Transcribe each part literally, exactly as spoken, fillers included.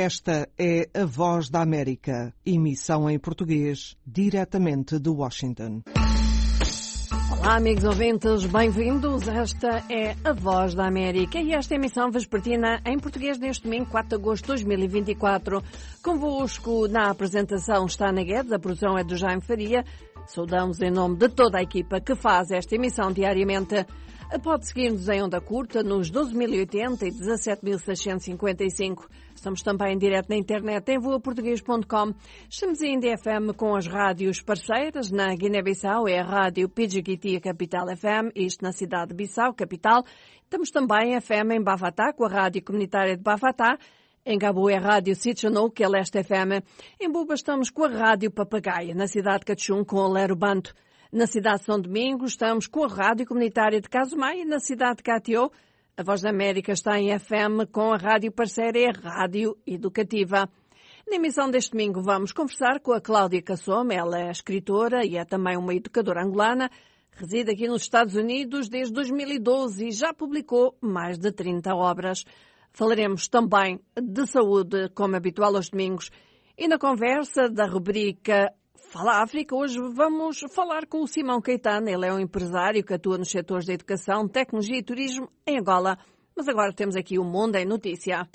Esta é a Voz da América, emissão em português, diretamente de Washington. Olá, amigos ouvintes, bem-vindos. Esta é a Voz da América e esta emissão vespertina em português neste domingo, quatro de agosto de dois mil e vinte e quatro. Convosco na apresentação está Ana Guedes, a produção é do Jaime Faria. Saudamos em nome de toda a equipa que faz esta emissão diariamente. Pode seguir-nos em onda curta nos doze mil e oitenta e dezassete mil seiscentos e cinquenta e cinco. Estamos também em direto na internet em voa português ponto com. Estamos em D F M com as rádios parceiras. Na Guiné-Bissau é a rádio Pidjikiti, Capital F M, isto na cidade de Bissau, capital. Estamos também em F M em Bafatá, com a rádio comunitária de Bafatá. Em Gabo é a rádio Sitchanou, que é Leste F M. Em Buba estamos com a rádio Papagaia, na cidade de Cachum, com a Lero Banto. Na cidade de São Domingos estamos com a rádio comunitária de Casumai e na cidade de Catió. A Voz da América está em F M com a rádio parceira e a rádio educativa. Na emissão deste domingo vamos conversar com a Cláudia Cassoma. Ela é escritora e é também uma educadora angolana. Reside aqui nos Estados Unidos desde dois mil e doze e já publicou mais de trinta obras. Falaremos também de saúde, como habitual aos domingos. E na conversa da rubrica Fala África, hoje vamos falar com o Simão Caetano. Ele é um empresário que atua nos setores da educação, tecnologia e turismo em Angola. Mas agora temos aqui o Mundo em Notícia.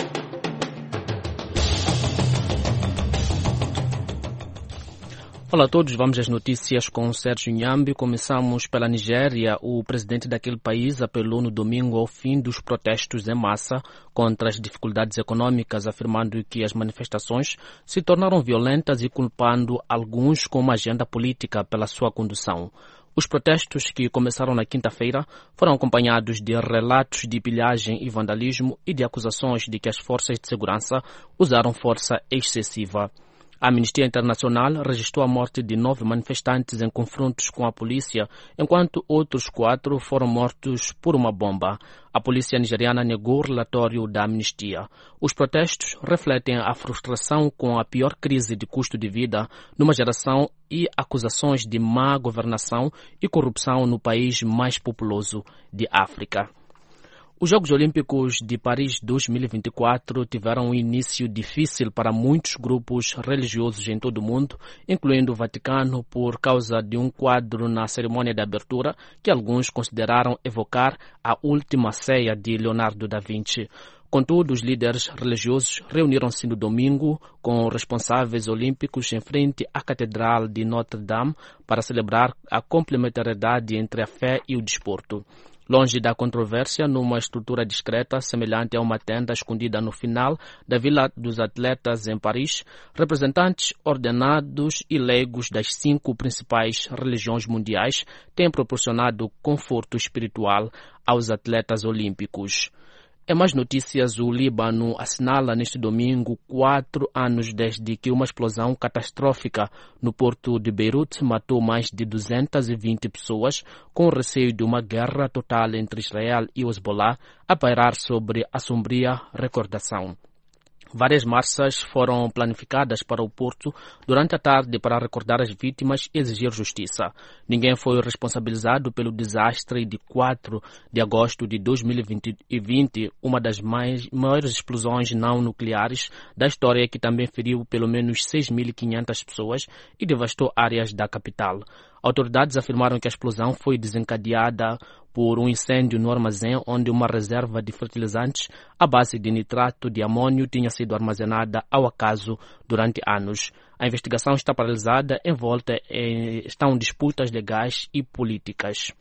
Olá a todos, vamos às notícias com o Sérgio Nhambi. Começamos pela Nigéria. O presidente daquele país apelou no domingo ao fim dos protestos em massa contra as dificuldades econômicas, afirmando que as manifestações se tornaram violentas e culpando alguns com uma agenda política pela sua condução. Os protestos, que começaram na quinta-feira, foram acompanhados de relatos de pilhagem e vandalismo e de acusações de que as forças de segurança usaram força excessiva. A Amnistia Internacional registrou a morte de nove manifestantes em confrontos com a polícia, enquanto outros quatro foram mortos por uma bomba. A polícia nigeriana negou o relatório da Amnistia. Os protestos refletem a frustração com a pior crise de custo de vida numa geração e acusações de má governação e corrupção no país mais populoso de África. Os Jogos Olímpicos de Paris dois mil e vinte e quatro tiveram um início difícil para muitos grupos religiosos em todo o mundo, incluindo o Vaticano, por causa de um quadro na cerimônia de abertura que alguns consideraram evocar a última ceia de Leonardo da Vinci. Contudo, os líderes religiosos reuniram-se no domingo com responsáveis olímpicos em frente à Catedral de Notre-Dame para celebrar a complementariedade entre a fé e o desporto. Longe da controvérsia, numa estrutura discreta, semelhante a uma tenda escondida no final da Vila dos Atletas em Paris, representantes ordenados e leigos das cinco principais religiões mundiais têm proporcionado conforto espiritual aos atletas olímpicos. Em mais notícias, o Líbano assinala neste domingo quatro anos desde que uma explosão catastrófica no porto de Beirute matou mais de duzentas e vinte pessoas, com o receio de uma guerra total entre Israel e o Hezbollah a pairar sobre a sombria recordação. Várias marchas foram planificadas para o porto durante a tarde para recordar as vítimas e exigir justiça. Ninguém foi responsabilizado pelo desastre de quatro de agosto de dois mil e vinte, uma das mais, maiores explosões não nucleares da história, que também feriu pelo menos seis mil e quinhentas pessoas e devastou áreas da capital. Autoridades afirmaram que a explosão foi desencadeada por um incêndio no armazém onde uma reserva de fertilizantes à base de nitrato de amônio tinha sido armazenada ao acaso durante anos. A investigação está paralisada, envolta em, estão disputas legais e políticas.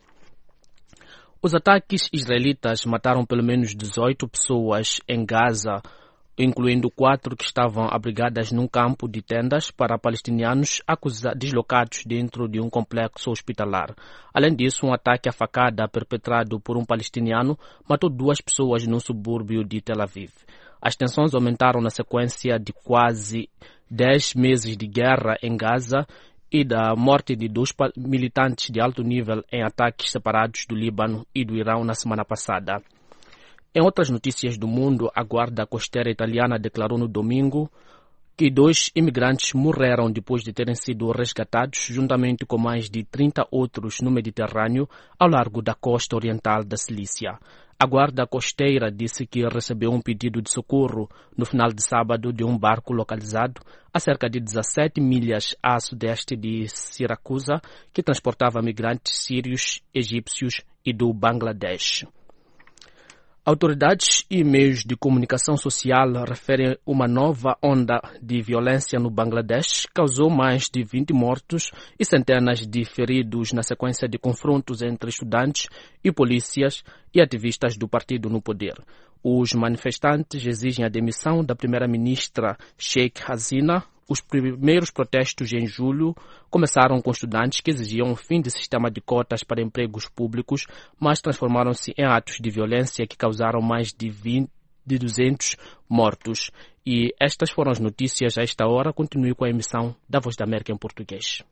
Os ataques israelitas mataram pelo menos dezoito pessoas em Gaza, incluindo quatro que estavam abrigadas num campo de tendas para palestinianos acusados, deslocados dentro de um complexo hospitalar. Além disso, um ataque à facada perpetrado por um palestiniano matou duas pessoas no subúrbio de Tel Aviv. As tensões aumentaram na sequência de quase dez meses de guerra em Gaza e da morte de dois militantes de alto nível em ataques separados do Líbano e do Irão na semana passada. Em outras notícias do mundo, a Guarda Costeira italiana declarou no domingo que dois imigrantes morreram depois de terem sido resgatados, juntamente com mais de trinta outros no Mediterrâneo, ao largo da costa oriental da Cilícia. A guarda costeira disse que recebeu um pedido de socorro no final de sábado de um barco localizado a cerca de dezassete milhas a sudeste de Siracusa, que transportava migrantes sírios, egípcios e do Bangladesh. Autoridades e meios de comunicação social referem uma nova onda de violência no Bangladesh causou mais de vinte mortos e centenas de feridos na sequência de confrontos entre estudantes e polícias e ativistas do partido no poder. Os manifestantes exigem a demissão da primeira-ministra Sheikh Hasina. Os primeiros protestos em julho começaram com estudantes que exigiam o fim do sistema de cotas para empregos públicos, mas transformaram-se em atos de violência que causaram mais de, vinte, de duzentos mortos. E estas foram as notícias a esta hora. Continue com a emissão da Voz da América em português.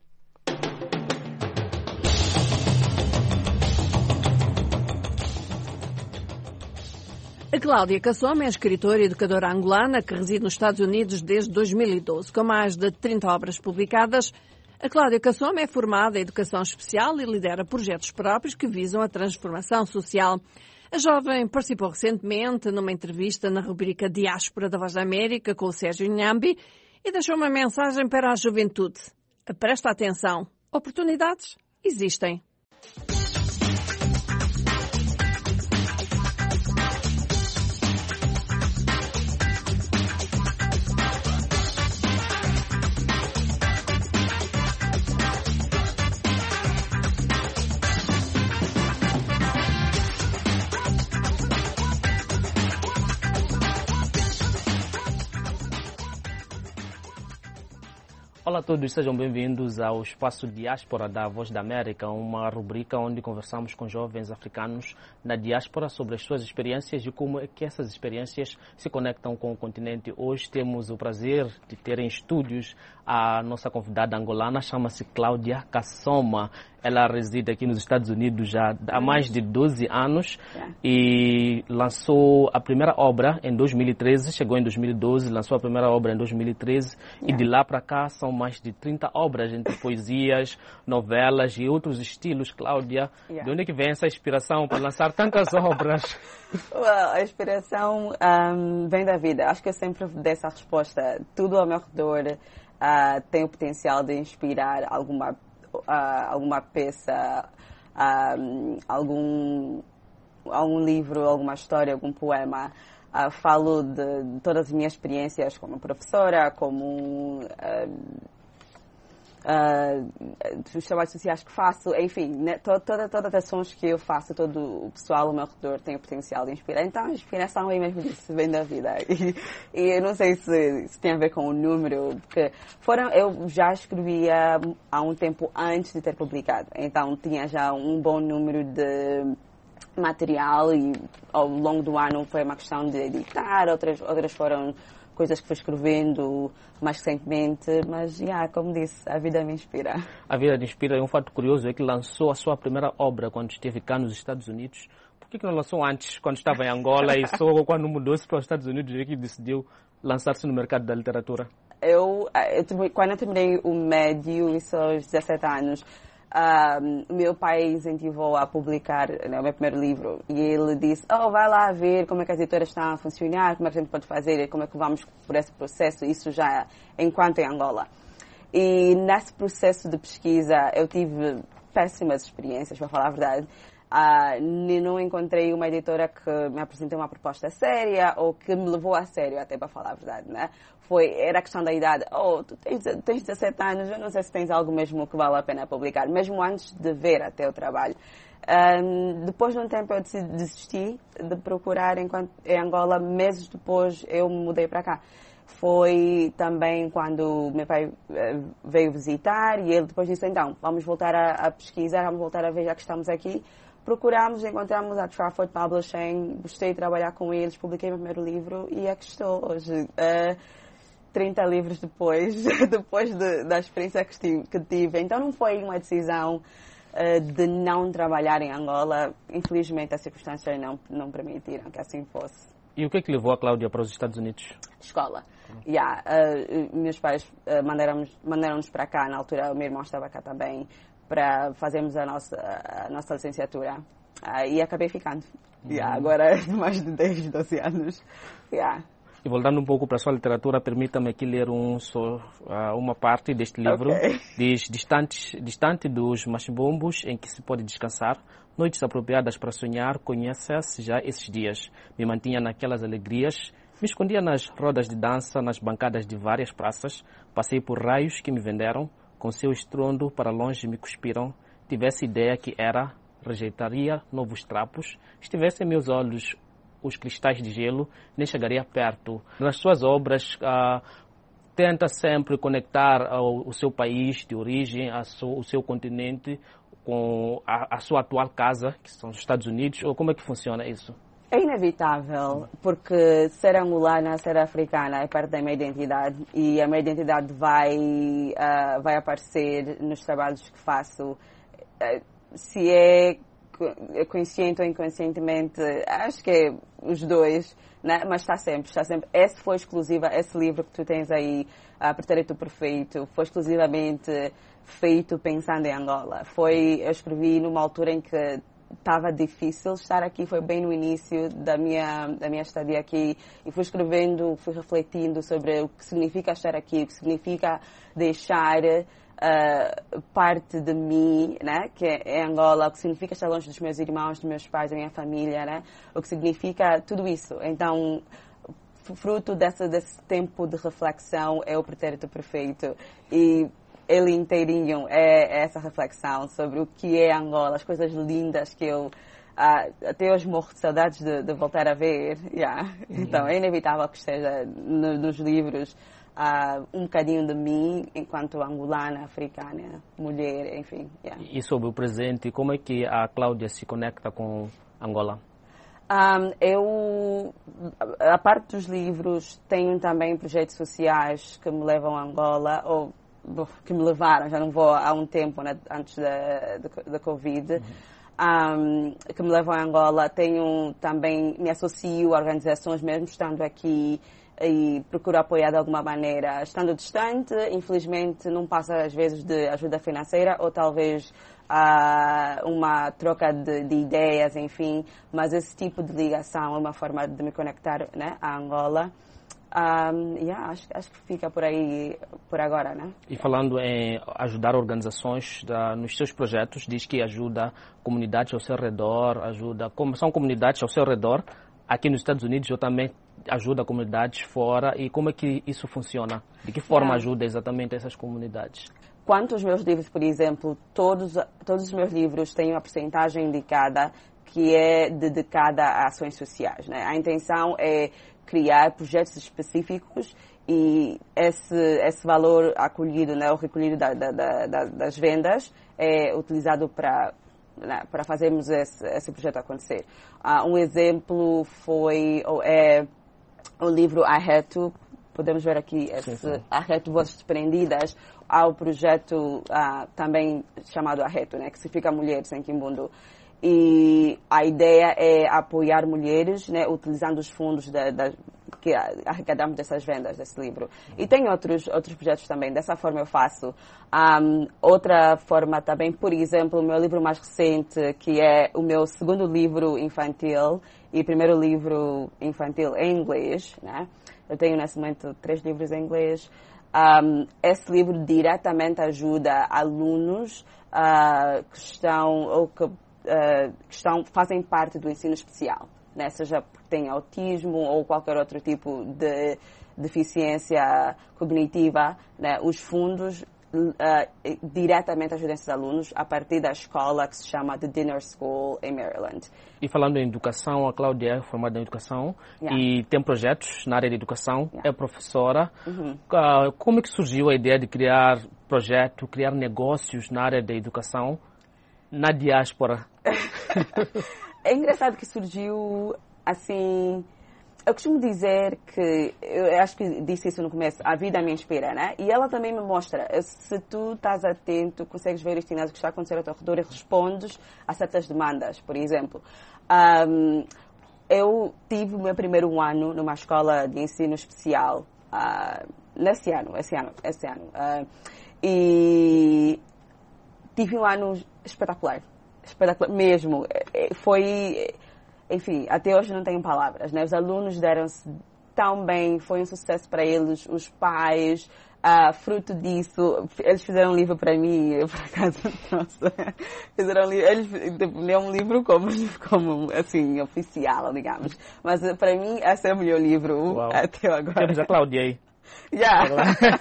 A Cláudia Cassoma é escritora e educadora angolana que reside nos Estados Unidos desde dois mil e doze. Com mais de trinta obras publicadas, a Cláudia Cassoma é formada em educação especial e lidera projetos próprios que visam a transformação social. A jovem participou recentemente numa entrevista na rubrica Diáspora da Voz da América com o Sérgio Nhambi e deixou uma mensagem para a juventude. Presta atenção, oportunidades existem. Olá a todos, sejam bem-vindos ao Espaço Diáspora da Voz da América, uma rubrica onde conversamos com jovens africanos na diáspora sobre as suas experiências e como é que essas experiências se conectam com o continente. Hoje temos o prazer de ter em estúdios a nossa convidada angolana, chama-se Cláudia Cassoma. Ela reside aqui nos Estados Unidos já há mais de doze anos e lançou a primeira obra em dois mil e treze, chegou em dois mil e doze, lançou a primeira obra em dois mil e treze e de lá para cá são mais de trinta obras entre poesias, novelas e outros estilos. Cláudia, yeah. De onde é que vem essa inspiração para lançar tantas obras? Well, a inspiração um, vem da vida. Acho que eu sempre dei essa resposta. Tudo ao meu redor uh, tem o potencial de inspirar alguma, uh, alguma peça, uh, algum, algum livro, alguma história, algum poema. Uh, falo de, de todas as minhas experiências como professora, como uh, uh, dos trabalhos sociais que faço, enfim, né, to, toda, todas as ações que eu faço, todo o pessoal ao meu redor tem o potencial de inspirar. Então, a inspiração é mesmo disso, vem da vida. E, e eu não sei se, se tem a ver com o número, porque foram, eu já escrevia há um tempo antes de ter publicado, então tinha já um bom número de material e ao longo do ano foi uma questão de editar, outras, outras foram coisas que fui escrevendo mais recentemente, mas, yeah, como disse, a vida me inspira. A vida me inspira e um fato curioso é que lançou a sua primeira obra quando esteve cá nos Estados Unidos. Por que que não lançou antes, quando estava em Angola e só quando mudou-se para os Estados Unidos é que decidiu lançar-se no mercado da literatura? Eu, eu quando eu terminei o médio, isso aos dezassete anos, o um, meu pai incentivou a publicar, né, o meu primeiro livro e ele disse, oh, vai lá ver como é que as editoras estão a funcionar, como é que a gente pode fazer, como é que vamos por esse processo, isso já enquanto em Angola. E nesse processo de pesquisa eu tive péssimas experiências, para falar a verdade. Uh, não encontrei uma editora que me apresentou uma proposta séria ou que me levou a sério, até para falar a verdade, né? Foi, era a questão da idade. Oh, tu tens, tens dezassete anos, eu não sei se tens algo mesmo que vale a pena publicar, mesmo antes de ver até o trabalho. Um, depois de um tempo eu decidi, desisti de procurar enquanto, em Angola, meses depois eu me mudei para cá. Foi também quando meu pai veio visitar e ele depois disse, então, vamos voltar a, a pesquisar, vamos voltar a ver já que estamos aqui. Procuramos, encontramos a Trafford Publishing, gostei de trabalhar com eles, publiquei o meu primeiro livro e aqui estou hoje, uh, trinta livros depois, depois de, da experiência que tive, que tive. Então não foi uma decisão uh, de não trabalhar em Angola, infelizmente as circunstâncias não, não permitiram que assim fosse. E o que é que levou a Cláudia para os Estados Unidos? Escola. Yeah, uh, meus pais uh, mandaram-nos mandaram para cá, na altura o meu irmão estava cá também, para fazermos a nossa, a nossa licenciatura. Uh, e acabei ficando. Uhum. Yeah, agora mais de dez, doze anos. Yeah. E voltando um pouco para a sua literatura, permita-me aqui ler um, só, uma parte deste livro. Okay. Diz, distante, distante dos machimbos em que se pode descansar, noites apropriadas para sonhar, conhece-se já esses dias. Me mantinha naquelas alegrias, me escondia nas rodas de dança, nas bancadas de várias praças, passei por raios que me venderam, com seu estrondo para longe me cuspiram, tivesse ideia que era, rejeitaria novos trapos, estivesse em meus olhos os cristais de gelo, nem chegaria perto. Nas suas obras, ah, tenta sempre conectar ao, o seu país de origem, a so, o seu continente, com a, a sua atual casa, que são os Estados Unidos, ou como é que funciona isso? É inevitável, porque ser angolana, ser africana é parte da minha identidade e a minha identidade vai, uh, vai aparecer nos trabalhos que faço. Uh, se é consciente ou inconscientemente, acho que é os dois, né? Mas está sempre, está sempre. Esse foi exclusiva, esse livro que tu tens aí, a Pretérito Perfeito, foi exclusivamente feito pensando em Angola. Foi, eu escrevi numa altura em que estava difícil estar aqui, foi bem no início da minha, da minha estadia aqui, e fui escrevendo, fui refletindo sobre o que significa estar aqui, o que significa deixar uh, parte de mim, né, que é Angola, o que significa estar longe dos meus irmãos, dos meus pais, da minha família, né, o que significa tudo isso. Então, fruto desse, desse tempo de reflexão é o Pretérito Perfeito, e ele inteirinho é essa reflexão sobre o que é Angola, as coisas lindas que eu uh, até hoje morro de saudades de, de voltar a ver. Yeah. Uhum. Então é inevitável que esteja no, nos livros uh, um bocadinho de mim enquanto angolana, africana, mulher, enfim. Yeah. E sobre o presente, como é que a Cláudia se conecta com Angola? Um, eu, a parte dos livros, tenho também projetos sociais que me levam a Angola, ou que me levaram, já não vou há um tempo, né, antes da, da, da Covid, uhum. um, que me levam a Angola. Tenho também, me associo a organizações mesmo estando aqui e procuro apoiar de alguma maneira. Estando distante, infelizmente não passa às vezes de ajuda financeira ou talvez uh, uma troca de, de ideias, enfim, mas esse tipo de ligação é uma forma de me conectar, né, a Angola. Um, yeah, acho, acho que fica por aí, por agora, né? E falando em ajudar organizações da, nos seus projetos, diz que ajuda comunidades ao seu redor, ajuda, como são comunidades ao seu redor, aqui nos Estados Unidos eu também ajuda comunidades fora, e como é que isso funciona? De que forma yeah. ajuda exatamente essas comunidades? Quanto aos meus livros, por exemplo, todos, todos os meus livros têm uma porcentagem indicada que é dedicada a ações sociais, né? A intenção é criar projetos específicos e esse, esse valor acolhido, né, o recolhido da, da, da, das vendas é utilizado para, né, para fazermos esse, esse projeto acontecer. Uh, um exemplo foi ou é o livro I Had To, podemos ver aqui, esse, sim, sim. I Had To Vozes Desprendidas, há o projeto uh, também chamado I Had To, né, que significa Mulheres em Quimbundo. E a ideia é apoiar mulheres, né, utilizando os fundos da, da, que arrecadamos dessas vendas desse livro. E tem outros, outros projetos também, dessa forma eu faço. Um, outra forma também, por exemplo, o meu livro mais recente, que é o meu segundo livro infantil e primeiro livro infantil em inglês, né? Eu tenho nesse momento três livros em inglês. Um, esse livro diretamente ajuda alunos uh, que estão ou que Uh, que estão, fazem parte do ensino especial, né? Seja porque têm autismo ou qualquer outro tipo de deficiência cognitiva, né? Os fundos uh, diretamente ajudam esses alunos a partir da escola que se chama The Dinner School em Maryland. E falando em educação, a Cláudia é formada em educação yeah. e tem projetos na área de educação, yeah. é professora. Uhum. Uh, como é que surgiu a ideia de criar projeto, criar negócios na área da educação na diáspora? É engraçado que surgiu assim. Eu costumo dizer que, eu acho que disse isso no começo, a vida me inspira, né? E ela também me mostra, se tu estás atento, consegues ver isto que está a acontecer ao teu redor e respondes a certas demandas, por exemplo. Um, eu tive o meu primeiro ano numa escola de ensino especial, uh, nesse ano, esse ano, esse ano. Uh, e tive um ano espetacular, espetacular mesmo. Foi, enfim, até hoje não tenho palavras, né? Os alunos deram-se tão bem, foi um sucesso para eles, os pais. Uh, fruto disso, eles fizeram um livro para mim, eu por acaso, nossa, fizeram um livro, eles leram um livro como, como, assim, oficial, digamos. Mas para mim, esse é o meu livro. Uau. Até agora. Temos a Cláudia aí. Yeah.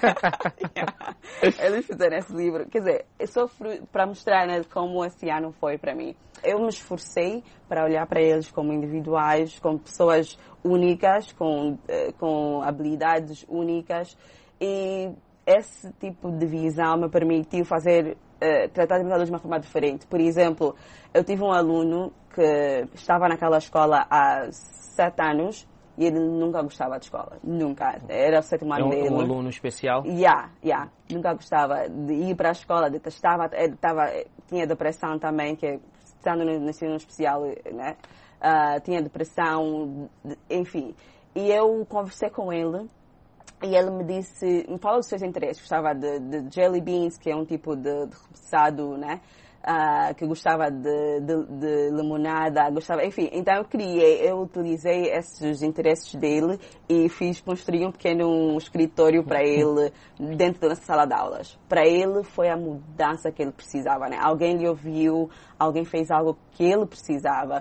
Yeah. Eles fizeram esse livro. Quer dizer, é só para mostrar, né, como esse ano foi para mim. Eu me esforcei para olhar para eles como individuais, como pessoas únicas, com, com habilidades únicas. E esse tipo de visão me permitiu fazer, uh, tratar de meus alunos de uma forma diferente. Por exemplo, eu tive um aluno que estava naquela escola há sete anos e ele nunca gostava de escola. Nunca. Era o sétimo ano é um, dele. um aluno especial? Yeah, yeah. Nunca gostava de ir para a escola, detestava, ele tava, tinha depressão também, que estando no ensino especial, né? Uh, tinha depressão, enfim. E eu conversei com ele. E ele me disse, me falou dos seus interesses, gostava de, de jelly beans, que é um tipo de, de repousado, né? Uh, que gostava de, de, de limonada, gostava, enfim. Então eu criei, eu utilizei esses interesses dele e fiz construir um pequeno escritório para ele dentro da nossa sala de aulas. Para ele foi a mudança que ele precisava, né? Alguém lhe ouviu, alguém fez algo que ele precisava.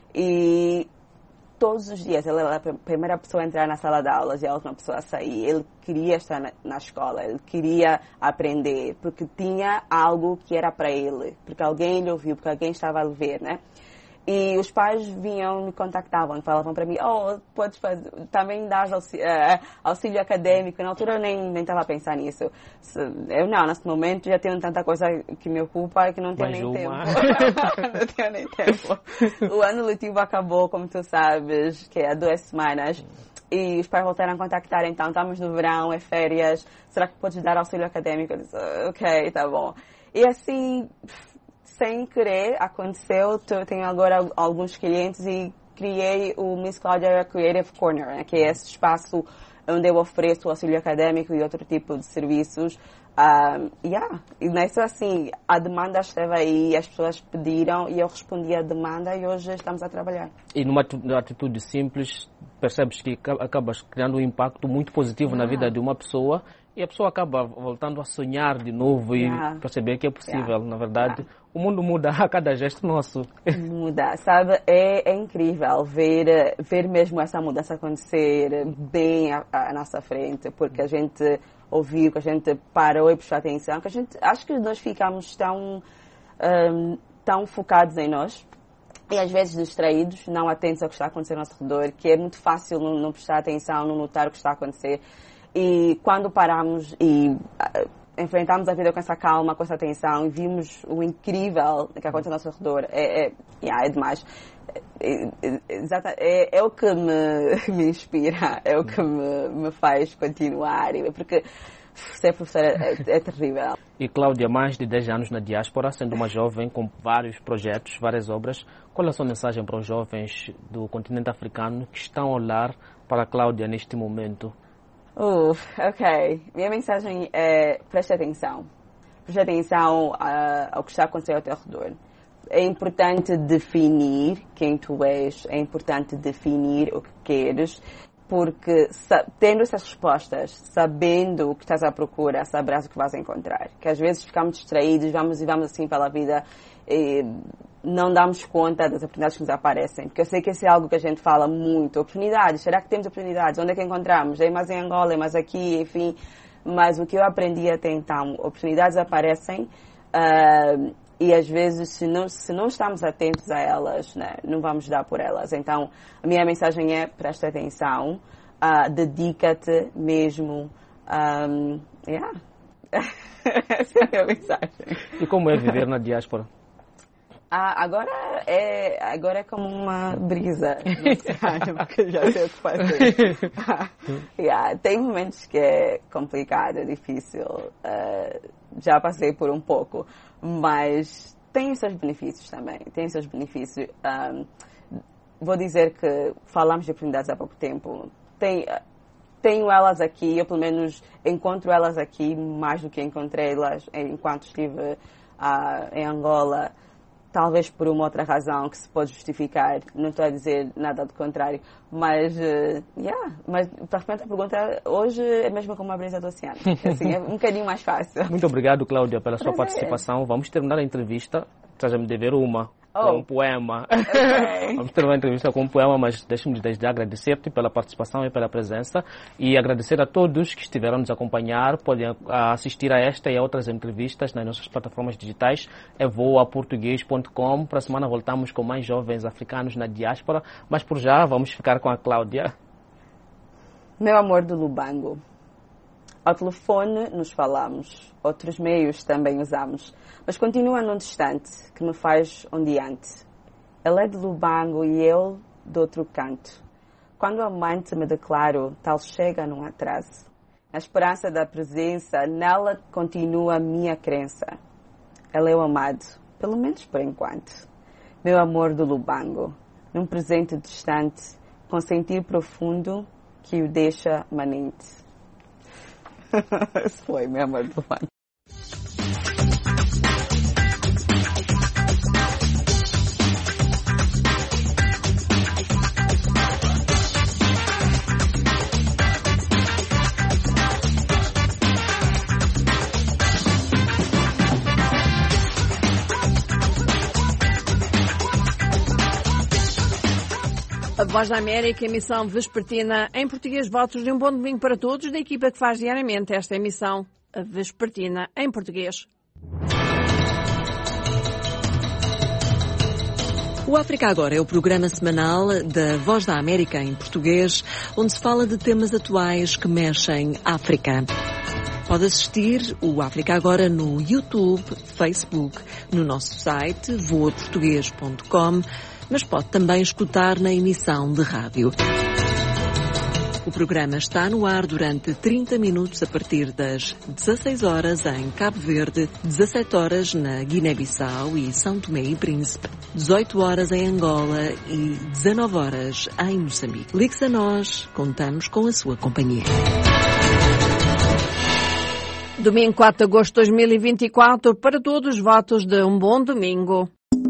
E todos os dias, ele era a primeira pessoa a entrar na sala de aulas e a última pessoa a sair. Ele queria estar na, na escola, ele queria aprender, porque tinha algo que era para ele, porque alguém lhe ouviu, porque alguém estava a lhe ver, né? E os pais vinham, me contactavam, falavam para mim, oh, podes fazer, também dás auxílio, uh, auxílio acadêmico. Na altura eu nem nem estava a pensar nisso. Eu não, nesse momento já tenho tanta coisa que me ocupa que não tenho nem tempo. Não tenho nem tempo. O ano letivo acabou, como tu sabes, que é há duas semanas. E os pais voltaram a contactar, então estamos no verão, é férias, será que podes dar auxílio acadêmico? Eu disse, ok, tá bom. E assim, sem querer, aconteceu. Eu tenho agora alguns clientes e criei o Miss Claudia Creative Corner, né, que é esse espaço onde eu ofereço auxílio acadêmico e outro tipo de serviços. Um, yeah. E nessa, assim, a demanda esteve aí, as pessoas pediram e eu respondi à demanda e hoje estamos a trabalhar. E numa atitude simples, percebes que acabas criando um impacto muito positivo yeah. na vida de uma pessoa e a pessoa acaba voltando a sonhar de novo yeah. e perceber que é possível. Yeah. Na verdade, yeah. o mundo muda a cada gesto nosso. Muda, sabe? É, é incrível ver, ver mesmo essa mudança acontecer bem à, à nossa frente, porque a gente ouviu, que a gente parou e prestou atenção, que a gente, acho que nós ficamos tão, um, tão focados em nós e às vezes distraídos, não atentos ao que está acontecendo ao nosso redor, que é muito fácil não, não prestar atenção, não notar o que está a acontecer. E quando paramos e uh, enfrentamos a vida com essa calma, com essa atenção e vimos o incrível que acontece ao nosso redor, é, é, yeah, é demais. É, é, é, é o que me, me inspira, é o que me, me faz continuar, porque ser professora é, é terrível. E Cláudia, mais de dez anos na diáspora, sendo uma jovem com vários projetos, várias obras, qual é a sua mensagem para os jovens do continente africano que estão a olhar para a Cláudia neste momento? Uh, ok. Minha mensagem é preste atenção. Preste atenção uh, ao que está acontecendo ao teu redor. É importante definir quem tu és, é importante definir o que queres, porque tendo essas respostas, sabendo o que estás à procura, saberás o que vais encontrar. Que às vezes ficamos distraídos, vamos e vamos assim pela vida e não damos conta das oportunidades que nos aparecem. Porque eu sei que isso é algo que a gente fala muito. Oportunidades, será que temos oportunidades? Onde é que encontramos? É mais em Angola, é mais aqui, enfim. Mas o que eu aprendi até então, oportunidades aparecem uh, e às vezes se não, se não estamos atentos a elas, né, não vamos dar por elas. Então, a minha mensagem é presta atenção, uh, dedica-te mesmo. Um, yeah. Essa é a minha mensagem. E como é viver na diáspora? Ah, agora é, agora é como uma brisa no oceano, porque já sei o que fazer. Ah, yeah, tem momentos que é complicado, é difícil, uh, já passei por um pouco, mas tem os seus benefícios também, tem os seus benefícios. Um, vou dizer que falamos de oportunidades há pouco tempo. Tem, tenho elas aqui, eu pelo menos encontro elas aqui mais do que encontrei-las enquanto estive uh, em Angola. Talvez por uma outra razão que se pode justificar, não estou a dizer nada do contrário, mas, uh, yeah, mas para responder a pergunta, hoje é mesmo como a brisa do oceano, assim, é um bocadinho mais fácil. Muito obrigado, Cláudia, pela sua Prazer. participação. Vamos terminar a entrevista, estás-me dever uma. Oh. Com um poema. Okay. Vamos ter uma entrevista com um poema, mas deixe-me desde já agradecer-te pela participação e pela presença e agradecer a todos que estiveram nos acompanhar. Podem assistir a esta e a outras entrevistas nas nossas plataformas digitais, é voa português ponto com. Para a semana voltamos com mais jovens africanos na diáspora, mas por já vamos ficar com a Cláudia. Meu amor do Lubango. Ao telefone nos falamos, outros meios também usamos, mas continua num distante que me faz ondeante. Ele é de Lubango e eu do outro canto. Quando amante me declaro, tal chega num atraso. Na esperança da presença, nela continua a minha crença. Ele é o amado, pelo menos por enquanto. Meu amor do Lubango, num presente distante, com sentir profundo que o deixa manente. Esse foi meu amor do Lubango. A Voz da América, emissão vespertina em português. Votos de um bom domingo para todos da equipa que faz diariamente esta emissão, a vespertina em português. O África Agora é o programa semanal da Voz da América em português, onde se fala de temas atuais que mexem África. Pode assistir o África Agora no YouTube, Facebook, no nosso site voa português ponto com, mas pode também escutar na emissão de rádio. O programa está no ar durante trinta minutos a partir das dezasseis horas em Cabo Verde, dezassete horas na Guiné-Bissau e São Tomé e Príncipe, dezoito horas em Angola e dezanove horas em Moçambique. Ligue-se a nós, contamos com a sua companhia. Domingo quatro de agosto de dois mil e vinte e quatro, para todos, votos de um bom domingo.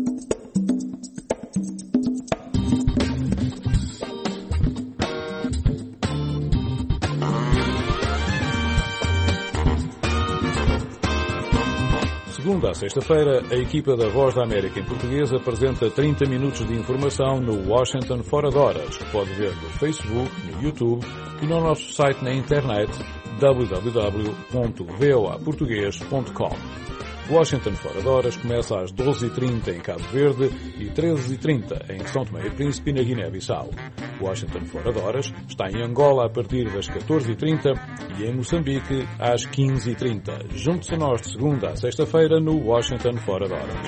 Segunda a sexta-feira, a equipa da Voz da América em português apresenta trinta minutos de informação no Washington Fora de Horas, que pode ver no Facebook, no YouTube e no nosso site na internet w w w ponto voa português ponto com. Washington Fora de Horas começa às doze e trinta em Cabo Verde e treze e trinta em São Tomé e Príncipe e na Guiné-Bissau. Washington Fora de Horas está em Angola a partir das catorze e trinta e em Moçambique às quinze e trinta. Junte-se a nós de segunda a sexta-feira no Washington Fora de Horas.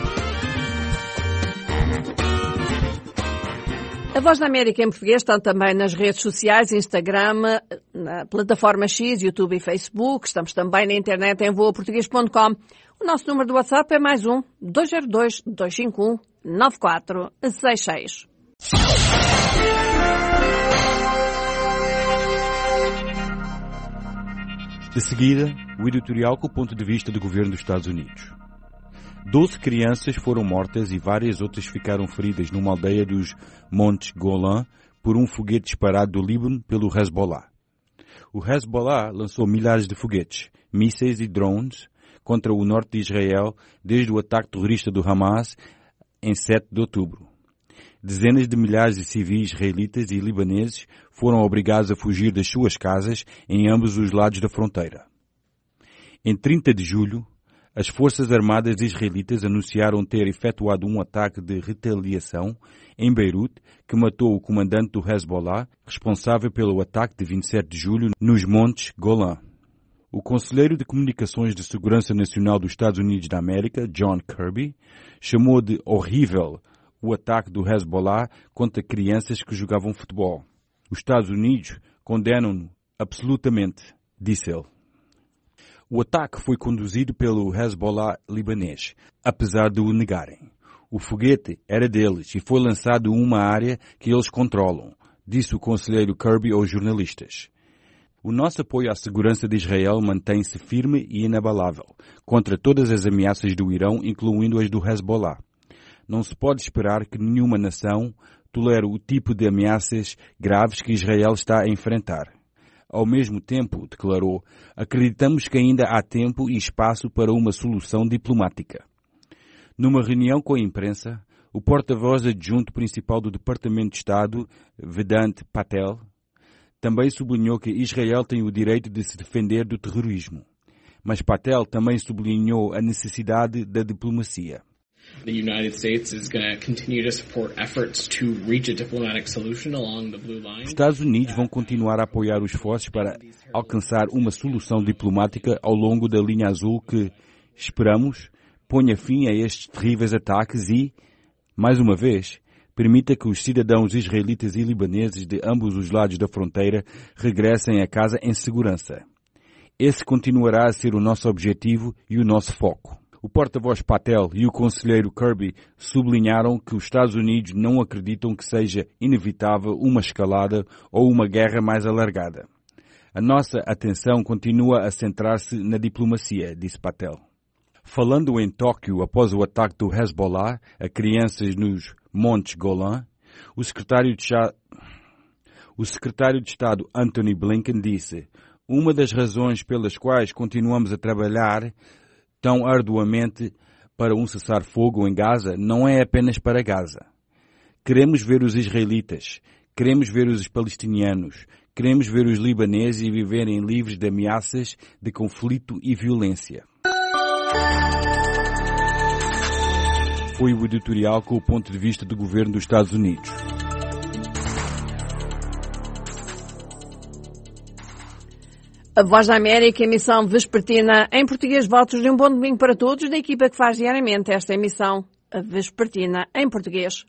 A Voz da América em português está também nas redes sociais, Instagram, na plataforma X, YouTube e Facebook. Estamos também na internet em voa português ponto com. O nosso número do WhatsApp é mais um, dois zero dois, dois cinco um, nove quatro seis seis. De seguida, o editorial com o ponto de vista do governo dos Estados Unidos. Doze crianças foram mortas e várias outras ficaram feridas numa aldeia dos Montes Golã por um foguete disparado do Líbano pelo Hezbollah. O Hezbollah lançou milhares de foguetes, mísseis e drones contra o norte de Israel desde o ataque terrorista do Hamas em sete de outubro. Dezenas de milhares de civis israelitas e libaneses foram obrigados a fugir das suas casas em ambos os lados da fronteira. Em trinta de julho, as Forças Armadas israelitas anunciaram ter efetuado um ataque de retaliação em Beirute que matou o comandante do Hezbollah, responsável pelo ataque de vinte e sete de julho nos Montes Golã. O conselheiro de Comunicações de Segurança Nacional dos Estados Unidos da América, John Kirby, chamou de horrível o ataque do Hezbollah contra crianças que jogavam futebol. Os Estados Unidos condenam-no absolutamente, disse ele. O ataque foi conduzido pelo Hezbollah libanês, apesar de o negarem. O foguete era deles e foi lançado em uma área que eles controlam, disse o conselheiro Kirby aos jornalistas. O nosso apoio à segurança de Israel mantém-se firme e inabalável contra todas as ameaças do Irão, incluindo as do Hezbollah. Não se pode esperar que nenhuma nação tolere o tipo de ameaças graves que Israel está a enfrentar. Ao mesmo tempo, declarou, acreditamos que ainda há tempo e espaço para uma solução diplomática. Numa reunião com a imprensa, o porta-voz adjunto principal do Departamento de Estado, Vedant Patel, também sublinhou que Israel tem o direito de se defender do terrorismo. Mas Patel também sublinhou a necessidade da diplomacia. The United States is going to continue to support efforts to reach a diplomatic solution along the blue line. Os Estados Unidos vão continuar a apoiar os esforços para alcançar uma solução diplomática ao longo da linha azul que, esperamos, ponha fim a estes terríveis ataques e, mais uma vez, permita que os cidadãos israelitas e libaneses de ambos os lados da fronteira regressem a casa em segurança. Esse continuará a ser o nosso objetivo e o nosso foco. O porta-voz Patel e o conselheiro Kirby sublinharam que os Estados Unidos não acreditam que seja inevitável uma escalada ou uma guerra mais alargada. A nossa atenção continua a centrar-se na diplomacia, disse Patel. Falando em Tóquio após o ataque do Hezbollah a crianças nos Montes Golan, o secretário de, Chá... o secretário de Estado Antony Blinken disse: uma das razões pelas quais continuamos a trabalhar tão arduamente para um cessar-fogo em Gaza não é apenas para Gaza. Queremos ver os israelitas, queremos ver os palestinianos, queremos ver os libaneses viverem livres de ameaças de conflito e violência. Foi o editorial com o ponto de vista do governo dos Estados Unidos. A Voz da América, emissão vespertina em português. Votos de um bom domingo para todos da equipa que faz diariamente esta emissão, a vespertina em português.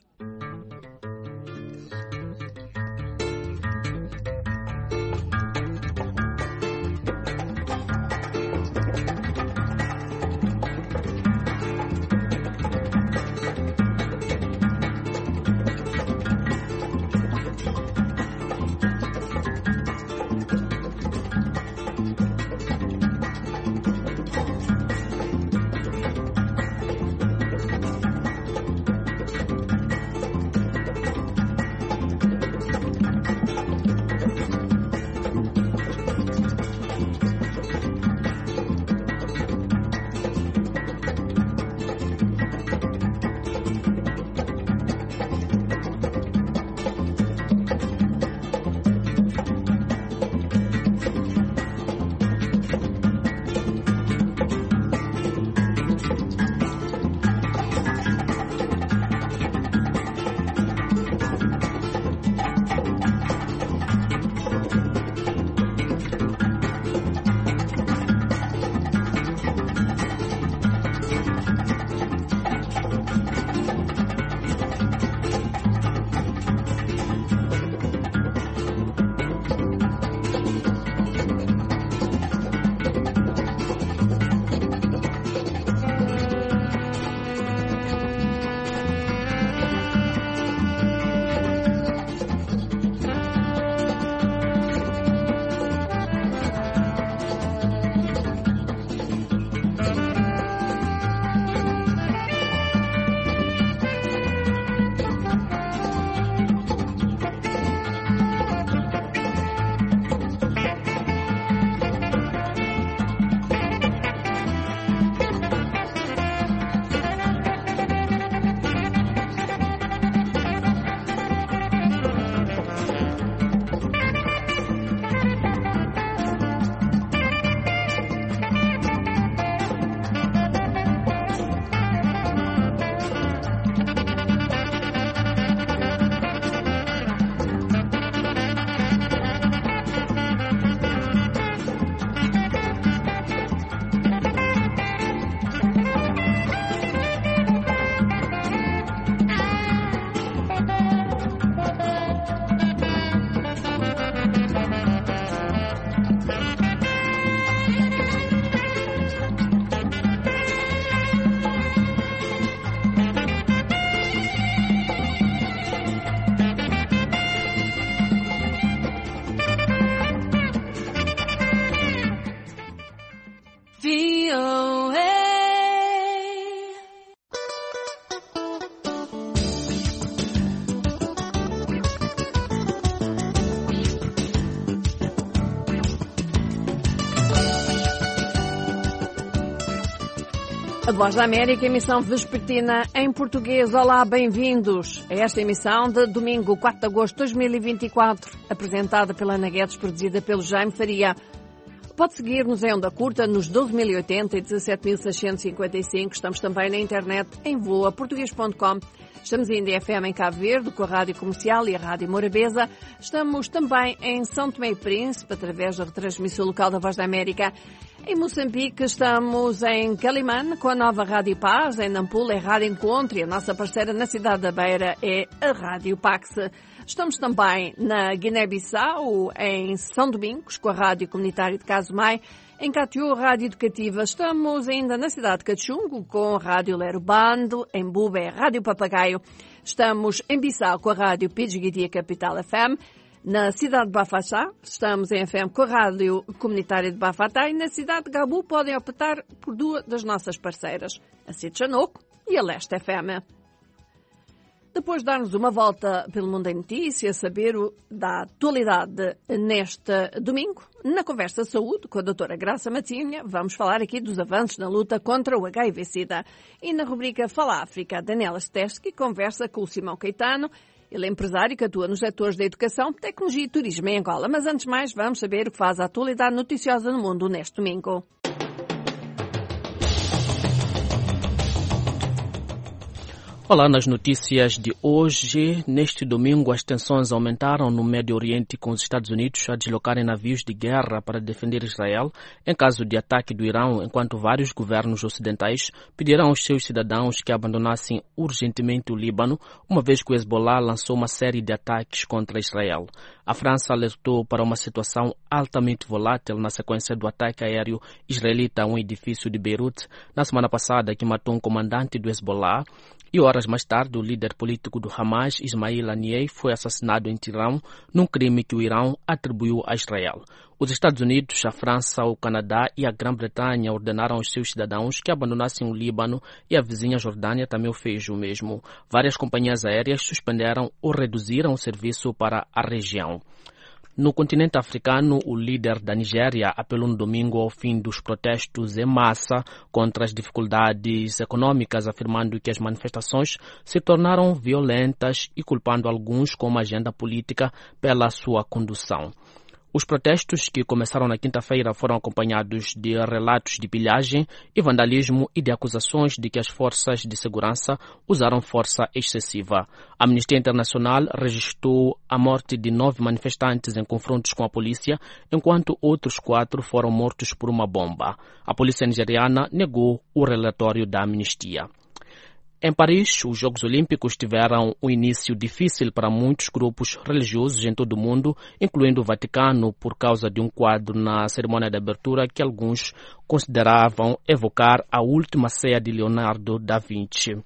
A Voz da América, emissão vespertina em português. Olá, bem-vindos a esta emissão de domingo, quatro de agosto de dois mil e vinte e quatro, apresentada pela Ana Guedes, produzida pelo Jaime Faria. Pode seguir-nos em onda curta nos doze mil e oitenta e dezassete mil seiscentos e cinquenta e cinco. Estamos também na internet em voa português ponto com. Estamos ainda em F M em Cabo Verde, com a Rádio Comercial e a Rádio Morabeza. Estamos também em São Tomé e Príncipe, através da retransmissão local da Voz da América. Em Moçambique estamos em Calimane, com a nova Rádio Paz. Em Nampula é Rádio Encontro e a nossa parceira na cidade da Beira é a Rádio Pax. Estamos também na Guiné-Bissau, em São Domingos, com a Rádio Comunitária de Casumai. Em Catiú, Rádio Educativa. Estamos ainda na cidade de Cachungo, com a Rádio Lero Bando. Em Buba é Rádio Papagaio. Estamos em Bissau, com a Rádio Pidgeguidia Capital F M. Na cidade de Bafaxá, estamos em F M com a Rádio Comunitária de Bafatá. E na cidade de Gabu podem optar por duas das nossas parceiras, a Sitchanoco e a Leste F M. Depois de darmos uma volta pelo mundo em notícias, saber o, da atualidade neste domingo, na Conversa de Saúde com a doutora Graça Matinha, vamos falar aqui dos avanços na luta contra o H I V-Sida. E na rubrica Fala África, Daniela Steski conversa com o Simão Caetano. Ele é empresário que atua nos setores da educação, tecnologia e turismo em Angola. Mas antes de mais, vamos saber o que faz a atualidade noticiosa no mundo neste domingo. Olá, nas notícias de hoje, neste domingo as tensões aumentaram no Médio Oriente com os Estados Unidos a deslocarem navios de guerra para defender Israel em caso de ataque do Irão, enquanto vários governos ocidentais pediram aos seus cidadãos que abandonassem urgentemente o Líbano, uma vez que o Hezbollah lançou uma série de ataques contra Israel. A França alertou para uma situação altamente volátil na sequência do ataque aéreo israelita a um edifício de Beirute na semana passada que matou um comandante do Hezbollah. E horas mais tarde, o líder político do Hamas, Ismail Haniyeh, foi assassinado em Teherão num crime que o Irão atribuiu a Israel. Os Estados Unidos, a França, o Canadá e a Grã-Bretanha ordenaram aos seus cidadãos que abandonassem o Líbano e a vizinha Jordânia também o fez o mesmo. Várias companhias aéreas suspenderam ou reduziram o serviço para a região. No continente africano, o líder da Nigéria apelou no domingo ao fim dos protestos em massa contra as dificuldades econômicas, afirmando que as manifestações se tornaram violentas e culpando alguns com uma agenda política pela sua condução. Os protestos, que começaram na quinta-feira, foram acompanhados de relatos de pilhagem e vandalismo e de acusações de que as forças de segurança usaram força excessiva. A Amnistia Internacional registrou a morte de nove manifestantes em confrontos com a polícia, enquanto outros quatro foram mortos por uma bomba. A polícia nigeriana negou o relatório da Amnistia. Em Paris, os Jogos Olímpicos tiveram um início difícil para muitos grupos religiosos em todo o mundo, incluindo o Vaticano, por causa de um quadro na cerimônia de abertura que alguns consideravam evocar a última ceia de Leonardo da Vinci.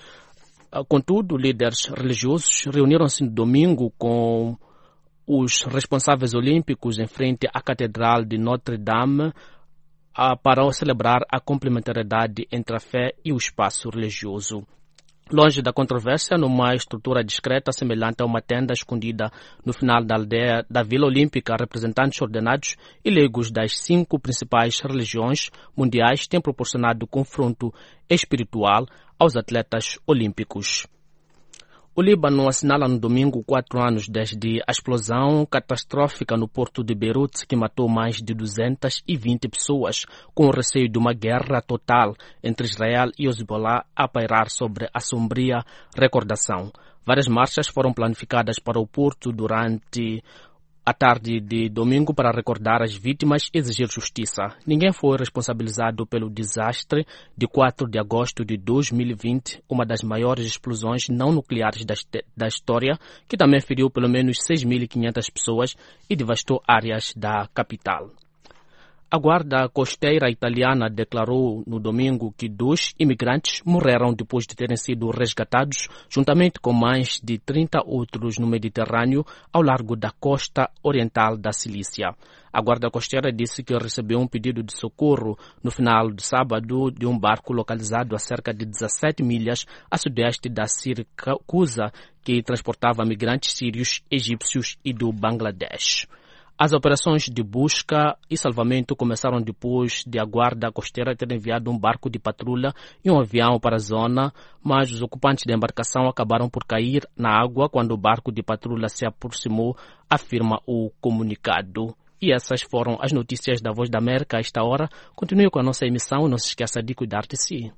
Contudo, líderes religiosos reuniram-se no domingo com os responsáveis olímpicos em frente à Catedral de Notre-Dame para celebrar a complementariedade entre a fé e o espaço religioso. Longe da controvérsia, numa estrutura discreta semelhante a uma tenda escondida no final da aldeia da Vila Olímpica, representantes ordenados e leigos das cinco principais religiões mundiais têm proporcionado confronto espiritual aos atletas olímpicos. O Líbano assinala no domingo quatro anos desde a explosão catastrófica no porto de Beirute, que matou mais de duzentas e vinte pessoas, com o receio de uma guerra total entre Israel e Hezbollah a pairar sobre a sombria recordação. Várias marchas foram planificadas para o porto durante a tarde de domingo para recordar as vítimas e exigir justiça. Ninguém foi responsabilizado pelo desastre de quatro de agosto de dois mil e vinte, uma das maiores explosões não nucleares da, da história, que também feriu pelo menos seis mil e quinhentas pessoas e devastou áreas da capital. A guarda costeira italiana declarou no domingo que dois imigrantes morreram depois de terem sido resgatados, juntamente com mais de trinta outros no Mediterrâneo, ao largo da costa oriental da Cilícia. A guarda costeira disse que recebeu um pedido de socorro no final de sábado de um barco localizado a cerca de dezassete milhas a sudeste da Siracusa, que transportava migrantes sírios, egípcios e do Bangladesh. As operações de busca e salvamento começaram depois de a Guarda Costeira ter enviado um barco de patrulha e um avião para a zona, mas os ocupantes da embarcação acabaram por cair na água quando o barco de patrulha se aproximou, afirma o comunicado. E essas foram as notícias da Voz da América a esta hora. Continue com a nossa emissão e não se esqueça de cuidar de si.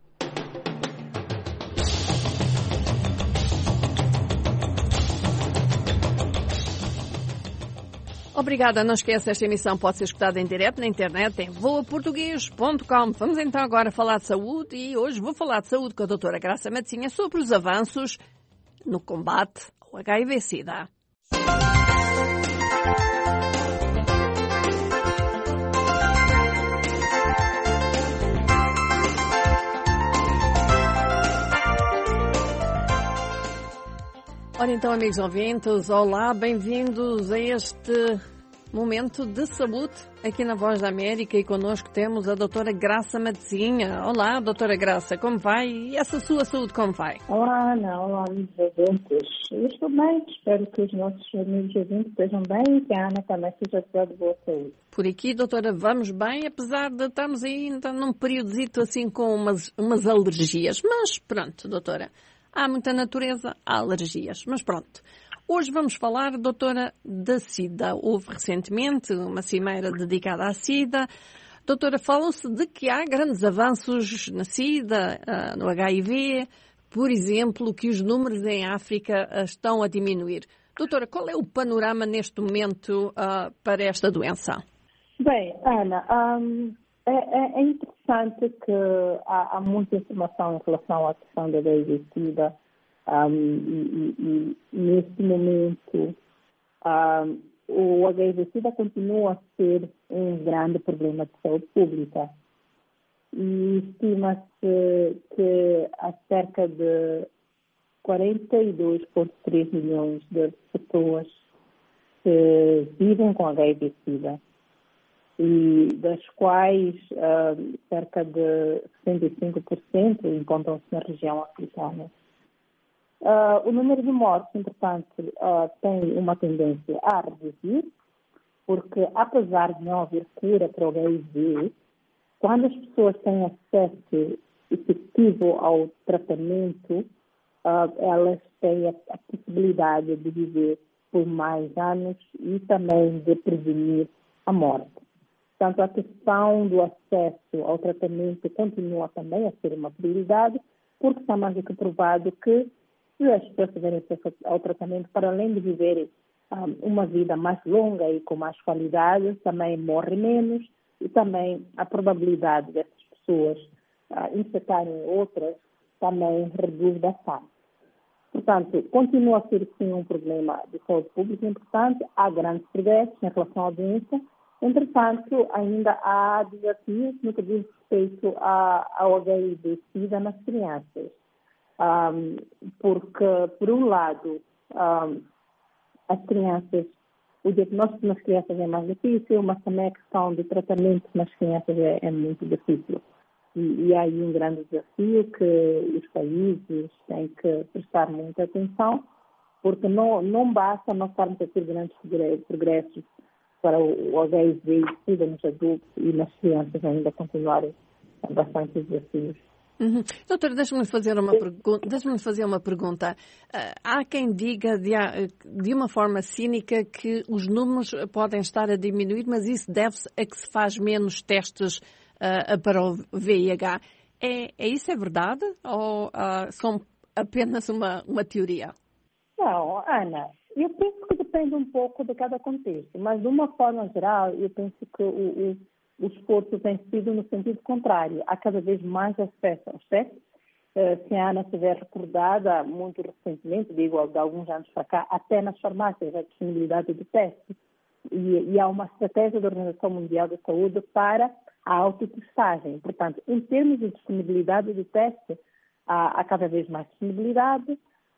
Obrigada. Não esqueça, esta emissão pode ser escutada em direto na internet em voa português ponto com. Vamos então agora falar de saúde e hoje vou falar de saúde com a doutora Graça Matosinha sobre os avanços no combate ao H I V SIDA. Ora então, amigos ouvintes, olá, bem-vindos a este momento de saúde aqui na Voz da América e connosco temos a doutora Graça Matosinha. Olá, doutora Graça, como vai? E essa sua saúde, como vai? Olá, Ana, olá, amigos ouvintes. Eu estou bem, espero que os nossos amigos ouvintes estejam bem e que a Ana também seja de boa saúde. Por aqui, doutora, vamos bem, apesar de estarmos ainda num períodozito assim com umas, umas alergias. Mas pronto, doutora. Há muita natureza, há alergias. Mas pronto. Hoje vamos falar, doutora, da SIDA. Houve recentemente uma cimeira dedicada à SIDA. Doutora, falam-se de que há grandes avanços na SIDA, no H I V, por exemplo, que os números em África estão a diminuir. Doutora, qual é o panorama neste momento uh, para esta doença? Bem, Ana, um, é, é interessante que há, há muita informação em relação à questão da H I V SIDA. Um, e, e, e neste momento um, o H I V SIDA continua a ser um grande problema de saúde pública e estima-se que há cerca de quarenta e dois vírgula três milhões de pessoas que vivem com H I V SIDA e das quais um, cerca de sessenta e cinco por cento encontram-se na região africana. Uh, o número de mortes, entretanto, uh, tem uma tendência a reduzir, porque apesar de não haver cura para o H I V, quando as pessoas têm acesso efetivo ao tratamento, uh, elas têm a, a possibilidade de viver por mais anos e também de prevenir a morte. Portanto, a questão do acesso ao tratamento continua também a ser uma prioridade, porque está mais do que provado que se as pessoas tiverem acesso ao tratamento, para além de viverem um, uma vida mais longa e com mais qualidade, também morrem menos e também a probabilidade dessas pessoas uh, infectarem outras também reduz bastante. Portanto, continua a ser sim um problema de saúde pública importante, há grandes progressos em relação à doença, entretanto, ainda há desafios no que diz respeito ao H I V SIDA nas crianças. Um, porque, por um lado, um, as crianças, o diagnóstico nas crianças é mais difícil, mas também a questão de tratamento nas crianças é, é muito difícil. E, e há aí um grande desafio que os países têm que prestar muita atenção, porque não, não basta nós estarmos a ter grandes progressos para o H I V e SIDA nos adultos e nas crianças ainda continuarem bastante desafios. Uhum. Doutora, deixa-me fazer uma pergunta. Deixa-me fazer uma pergunta. Uh, há quem diga de, de uma forma cínica que os números podem estar a diminuir, mas isso deve-se a que se faz menos testes uh, para o V I H. É, é isso é verdade ou uh, são apenas uma, uma teoria? Não, Ana, eu penso que depende um pouco de cada contexto, mas de uma forma geral, eu penso que o, o O esforço tem sido no sentido contrário. Há cada vez mais acesso aos testes. Se a Ana estiver recordada, muito recentemente, digo, de alguns anos para cá, até nas farmácias a disponibilidade de testes. E, e há uma estratégia da Organização Mundial da Saúde para a autotestagem. Portanto, em termos de disponibilidade de teste, há, há cada vez mais disponibilidade.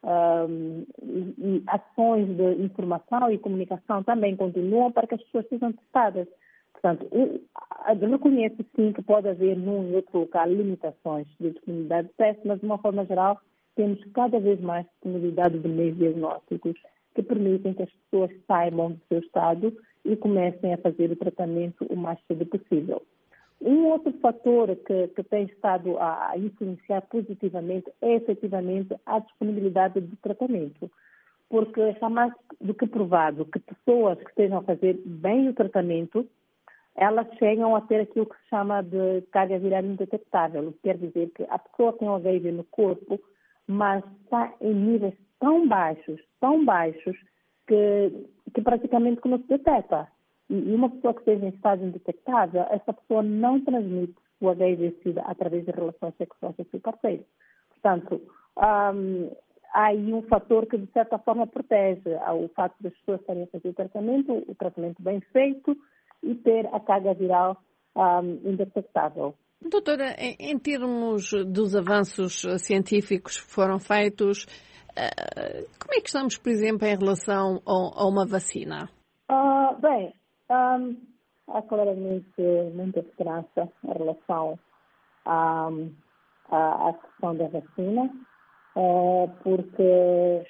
Um, e, e ações de informação e comunicação também continuam para que as pessoas sejam testadas. Portanto, eu reconheço sim que pode haver num e outro local limitações de disponibilidade de testes, mas de uma forma geral temos cada vez mais disponibilidade de meios diagnósticos que permitem que as pessoas saibam do seu estado e comecem a fazer o tratamento o mais cedo possível. Um outro fator que, que tem estado a, a influenciar positivamente é efetivamente a disponibilidade de tratamento, porque está mais do que provado que pessoas que estejam a fazer bem o tratamento, elas chegam a ter aquilo que se chama de carga viral indetectável, o que quer dizer que a pessoa tem o H I V no corpo, mas está em níveis tão baixos, tão baixos, que, que praticamente não se detecta. E uma pessoa que esteja em estado indetectável, essa pessoa não transmite o H I V-Sida através de relações sexuais com o seu parceiro. Portanto, um, há aí um fator que, de certa forma, protege o fato das pessoas estarem a fazer o tratamento, o tratamento bem feito e ter a carga viral um, indetectável. Doutora, em termos dos avanços científicos que foram feitos, como é que estamos, por exemplo, em relação a uma vacina? Uh, bem, um, há claramente muita esperança em relação à, à, à questão da vacina, uh, porque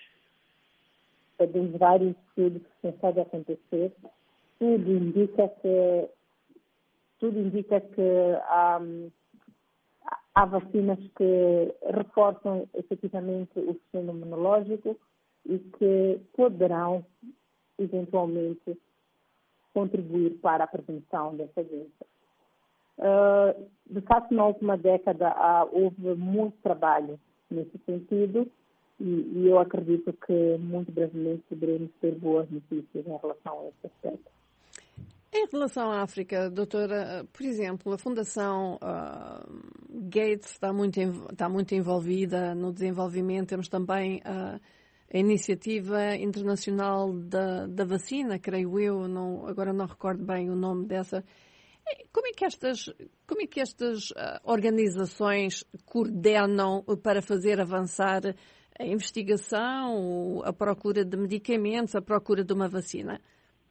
dos vários estudos que têm estado a acontecer, tudo indica que tudo indica que há, há vacinas que reforçam efetivamente o sistema imunológico e que poderão eventualmente contribuir para a prevenção dessa doença. Uh, de facto, na última década uh, houve muito trabalho nesse sentido e, e eu acredito que muito brevemente poderemos ter boas notícias em relação a esse aspecto. Em relação à África, doutora, por exemplo, a Fundação uh, Gates está muito, está muito envolvida no desenvolvimento. Temos também uh, a Iniciativa Internacional da, da Vacina, creio eu, não, agora não recordo bem o nome dessa. Como é que estas, como é que estas uh, organizações coordenam para fazer avançar a investigação, a procura de medicamentos, a procura de uma vacina?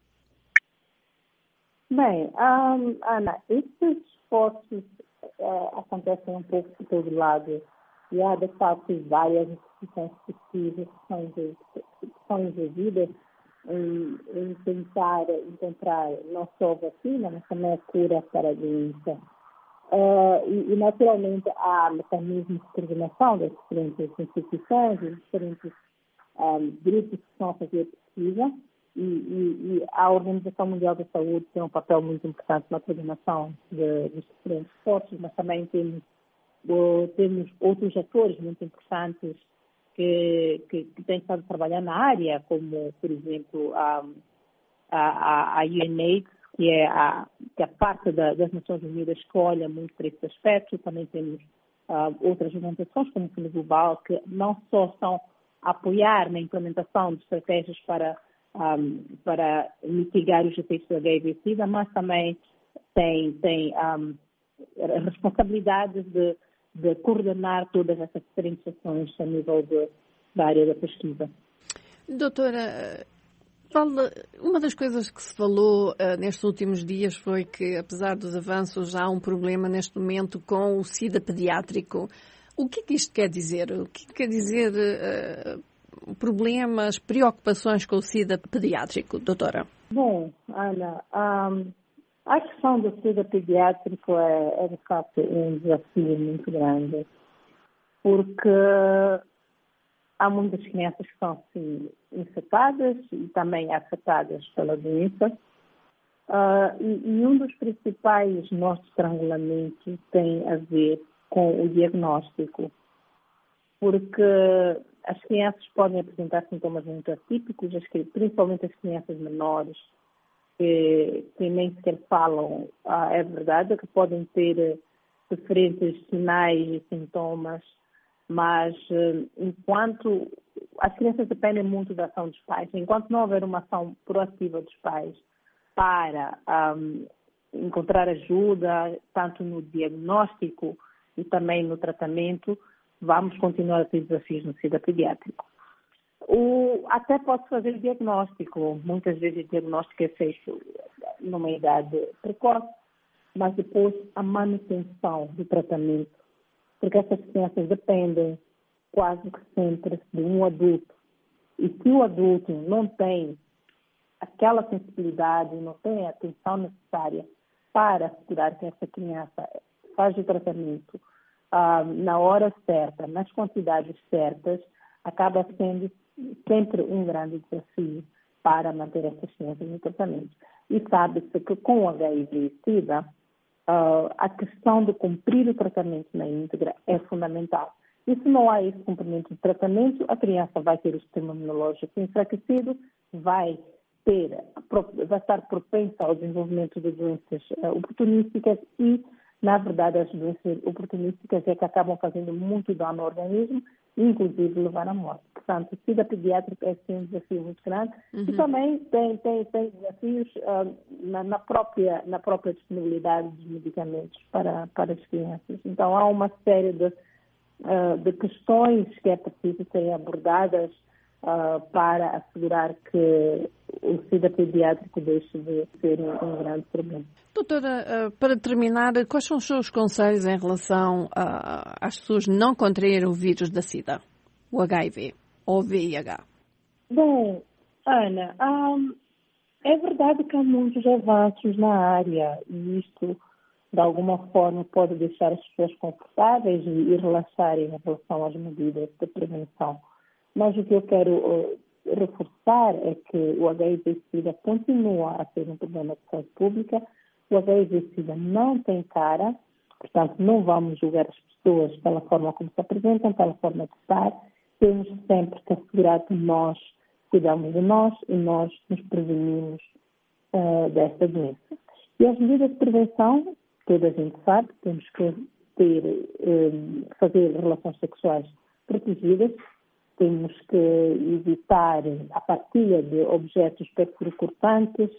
Bem, um, Ana, esses esforços uh, acontecem um pouco por todo lado e há, de facto, várias instituições possíveis que são, que são envolvidas em, em tentar encontrar não só a vacina, mas também a cura para a doença. Uh, e, e, naturalmente, há mecanismos de coordenação das diferentes instituições, dos diferentes um, grupos que estão a fazer pesquisa. E, e, e a Organização Mundial da Saúde tem um papel muito importante na coordenação de, dos diferentes esforços, mas também temos, uh, temos outros atores muito importantes que, que, que têm estado a trabalhar na área, como, por exemplo, a, a, a UNAIDS, que é a, que é parte da, das Nações Unidas que olha muito para esse aspecto. Também temos uh, outras organizações, como o Fundo Global, que não só estão a apoiar na implementação de estratégias para Um, para mitigar os efeitos do H I V-Sida, mas também tem, tem um, responsabilidades de, de coordenar todas essas diferentes ações a nível de, da área da pesquisa. Doutora, uma das coisas que se falou uh, nestes últimos dias foi que, apesar dos avanços, há um problema neste momento com o SIDA pediátrico. O que é que isto quer dizer? O que quer dizer uh, problemas, preocupações com o SIDA pediátrico, doutora? Bom, Ana, um, a questão do SIDA pediátrico é, é, de facto, um desafio muito grande, porque há muitas crianças que são assim, infectadas e também afetadas pela doença. Uh, e, e um dos principais nossos estrangulamentos tem a ver com o diagnóstico, porque as crianças podem apresentar sintomas muito atípicos, principalmente as crianças menores, que, que nem sequer falam. Ah, é verdade que podem ter diferentes sinais e sintomas, mas enquanto as crianças dependem muito da ação dos pais, enquanto não houver uma ação proativa dos pais para um, encontrar ajuda, tanto no diagnóstico e também no tratamento, vamos continuar a ter desafios no SIDA pediátrico. O, até pode fazer o diagnóstico. Muitas vezes o diagnóstico é feito numa idade precoce, mas depois a manutenção do tratamento, porque essas crianças dependem quase que sempre de um adulto E se o adulto não tem aquela sensibilidade, não tem a atenção necessária para assegurar que essa criança faz o tratamento ah, na hora certa, nas quantidades certas, acaba sendo sempre um grande desafio para manter essas crianças no tratamento. E sabe-se que com o H I V e SIDA, uh, a questão de cumprir o tratamento na íntegra é fundamental. E se não há esse cumprimento do tratamento, a criança vai ter o sistema imunológico enfraquecido, vai, ter, vai estar propensa ao desenvolvimento de doenças uh, oportunísticas e, na verdade, as doenças oportunísticas é que acabam fazendo muito dano ao organismo, inclusive levar à morte. Portanto, o SIDA pediátrico é sim um desafio muito grande uhum. e também tem, tem, tem desafios uh, na, na, própria, na própria disponibilidade dos medicamentos para, para as crianças. Então, há uma série de, uh, de questões que é preciso serem abordadas uh, para assegurar que o SIDA pediátrico deixe de ser um, um grande problema. Doutora, para terminar, quais são os seus conselhos em relação a, às pessoas não contraírem o vírus da SIDA, o H I V ou o V I H? Bem, Ana, hum, é verdade que há muitos avanços na área e isto, de alguma forma, pode deixar as pessoas confortáveis e, e relaxarem em relação às medidas de prevenção. Mas o que eu quero uh, reforçar é que o H I V e SIDA continua a ser um problema de saúde pública. O H I V e SIDA não tem cara, portanto, não vamos julgar as pessoas pela forma como se apresentam, pela forma de estar. Temos sempre que assegurar que nós cuidamos de nós e nós nos prevenimos uh, desta doença. E as medidas de prevenção, toda a gente sabe, temos que ter, um, fazer relações sexuais protegidas, temos que evitar a partilha de objetos perfurocortantes,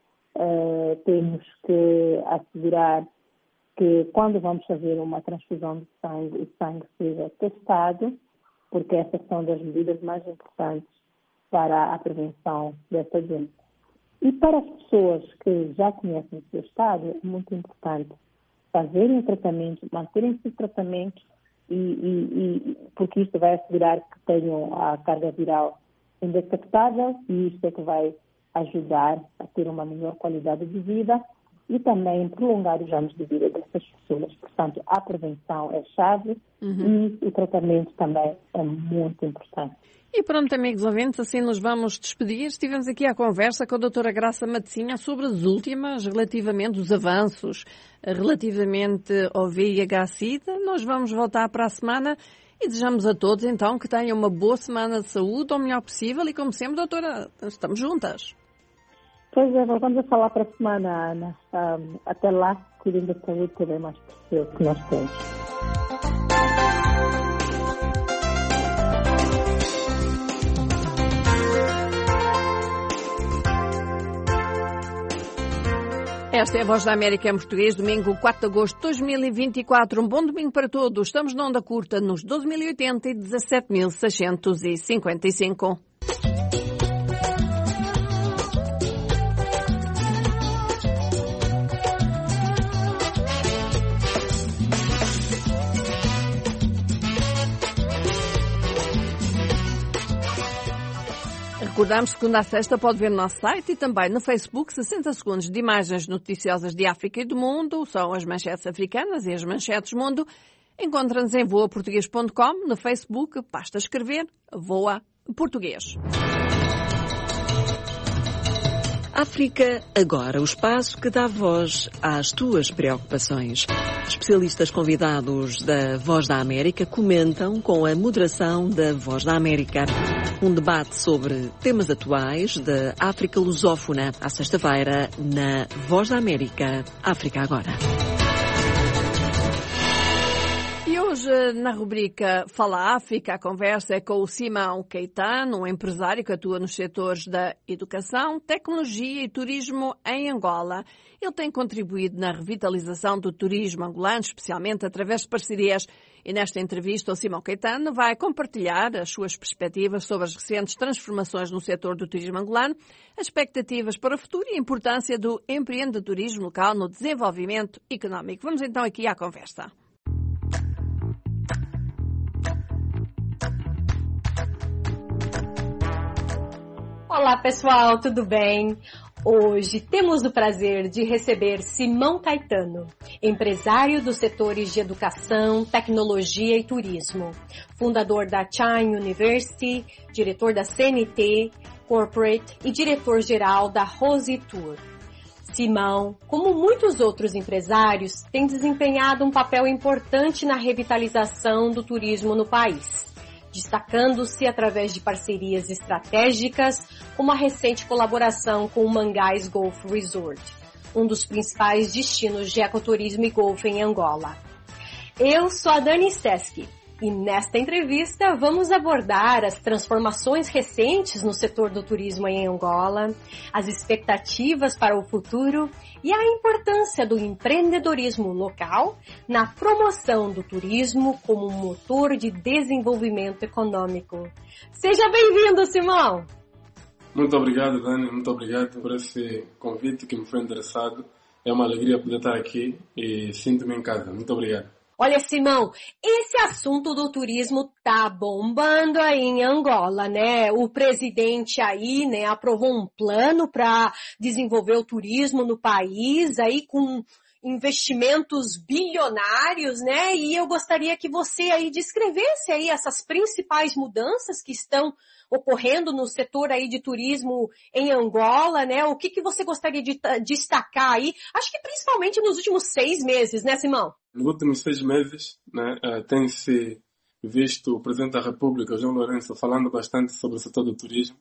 Uh, temos que assegurar que quando vamos fazer uma transfusão de sangue, o sangue seja testado, porque essas são das medidas mais importantes para a prevenção desta doença. E para as pessoas que já conhecem o seu estado, é muito importante fazerem o tratamento, manterem-se o tratamento, e, e, e, porque isto vai assegurar que tenham a carga viral indetectável e isto é que vai ajudar a ter uma melhor qualidade de vida e também prolongar os anos de vida dessas pessoas. Portanto, a prevenção é chave uhum. e o tratamento também é muito importante. E pronto, amigos ouvintes, assim nos vamos despedir. Estivemos aqui à conversa com a doutora Graça Matosinha sobre as últimas, relativamente os avanços, relativamente ao V I H SIDA. Nós vamos voltar para a semana e desejamos a todos, então, que tenham uma boa semana de saúde, o melhor possível. E, como sempre, doutora, estamos juntas. Pois é, voltamos a falar para a semana, Ana. Um, até lá, cuidem da saúde, que é bem mais precioso que nós temos. Esta é a Voz da América em português, domingo quatro de agosto de dois mil e vinte e quatro. Um bom domingo para todos. Estamos na onda curta nos doze mil e oitenta e dezassete mil seiscentos e cinquenta e cinco. Recordamos, segunda a sexta, pode ver no nosso site e também no Facebook sessenta segundos de imagens noticiosas de África e do mundo. São as manchetes africanas e as manchetes mundo. Encontra-nos em voa português ponto com, no Facebook, basta escrever Voa Português. África Agora, o espaço que dá voz às tuas preocupações. Especialistas convidados da Voz da América comentam com a moderação da Voz da América. Um debate sobre temas atuais da África lusófona, à sexta-feira, na Voz da América, África Agora. E hoje, na rubrica Fala África, a conversa é com o Simão Caetano, um empresário que atua nos setores da educação, tecnologia e turismo em Angola. Ele tem contribuído na revitalização do turismo angolano, especialmente através de parcerias. E nesta entrevista, o Simão Caetano vai compartilhar as suas perspectivas sobre as recentes transformações no setor do turismo angolano, as expectativas para o futuro e a importância do empreendedorismo local no desenvolvimento económico. Vamos então aqui à conversa. Olá pessoal, tudo bem? Hoje temos o prazer de receber Simão Caetano, empresário dos setores de educação, tecnologia e turismo, fundador da Chime University, diretor da C N T Corporate e diretor-geral da Rose Tour. Simão, como muitos outros empresários, tem desempenhado um papel importante na revitalização do turismo no país, destacando-se através de parcerias estratégicas, como a recente colaboração com o Mangás Golf Resort, um dos principais destinos de ecoturismo e golfe em Angola. Eu sou a Dani Seski e nesta entrevista vamos abordar as transformações recentes no setor do turismo em Angola, as expectativas para o futuro e a importância do empreendedorismo local na promoção do turismo como um motor de desenvolvimento econômico. Seja bem-vindo, Simão! Muito obrigado, Dani. Muito obrigado por esse convite que me foi endereçado. É uma alegria poder estar aqui e sinto-me em casa. Muito obrigado. Olha, Simão, esse assunto do turismo tá bombando aí em Angola, né? O presidente aí, né, aprovou um plano para desenvolver o turismo no país, aí com investimentos bilionários, né? E eu gostaria que você aí descrevesse aí essas principais mudanças que estão ocorrendo no setor aí de turismo em Angola, né? O que que você gostaria de destacar aí? Acho que principalmente nos últimos seis meses, né, Simão? Nos últimos seis meses, né, uh, tem-se visto o Presidente da República, João Lourenço, falando bastante sobre o setor do turismo,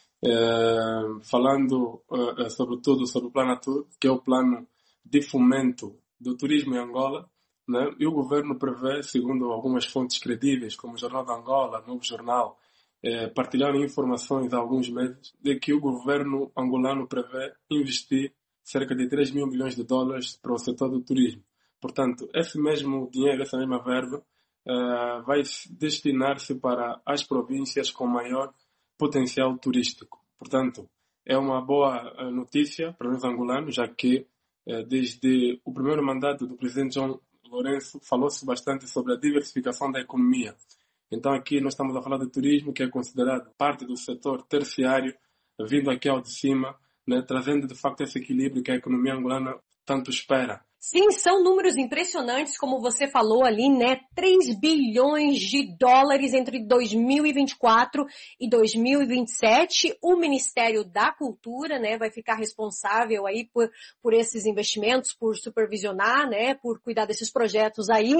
uh, falando uh, sobretudo sobre o Plano Tour, que é o plano de fomento do turismo em Angola, né? E o governo prevê, segundo algumas fontes credíveis, como o Jornal de Angola, Novo Jornal, eh, partilharam informações há alguns meses, de que o governo angolano prevê investir cerca de três mil milhões de dólares para o setor do turismo. Portanto, esse mesmo dinheiro, essa mesma verba, uh, vai destinar-se para as províncias com maior potencial turístico. Portanto, é uma boa notícia para nós angolanos, já que uh, desde o primeiro mandato do presidente João Lourenço falou-se bastante sobre a diversificação da economia. Então aqui nós estamos a falar de turismo, que é considerado parte do setor terciário, vindo aqui ao de cima, né, trazendo de facto esse equilíbrio que a economia angolana tanto espera. Sim, são números impressionantes, como você falou ali, né? três bilhões de dólares entre dois mil e vinte e quatro e dois mil e vinte e sete. O Ministério da Cultura, né, vai ficar responsável aí por, por esses investimentos, por supervisionar, né, por cuidar desses projetos aí.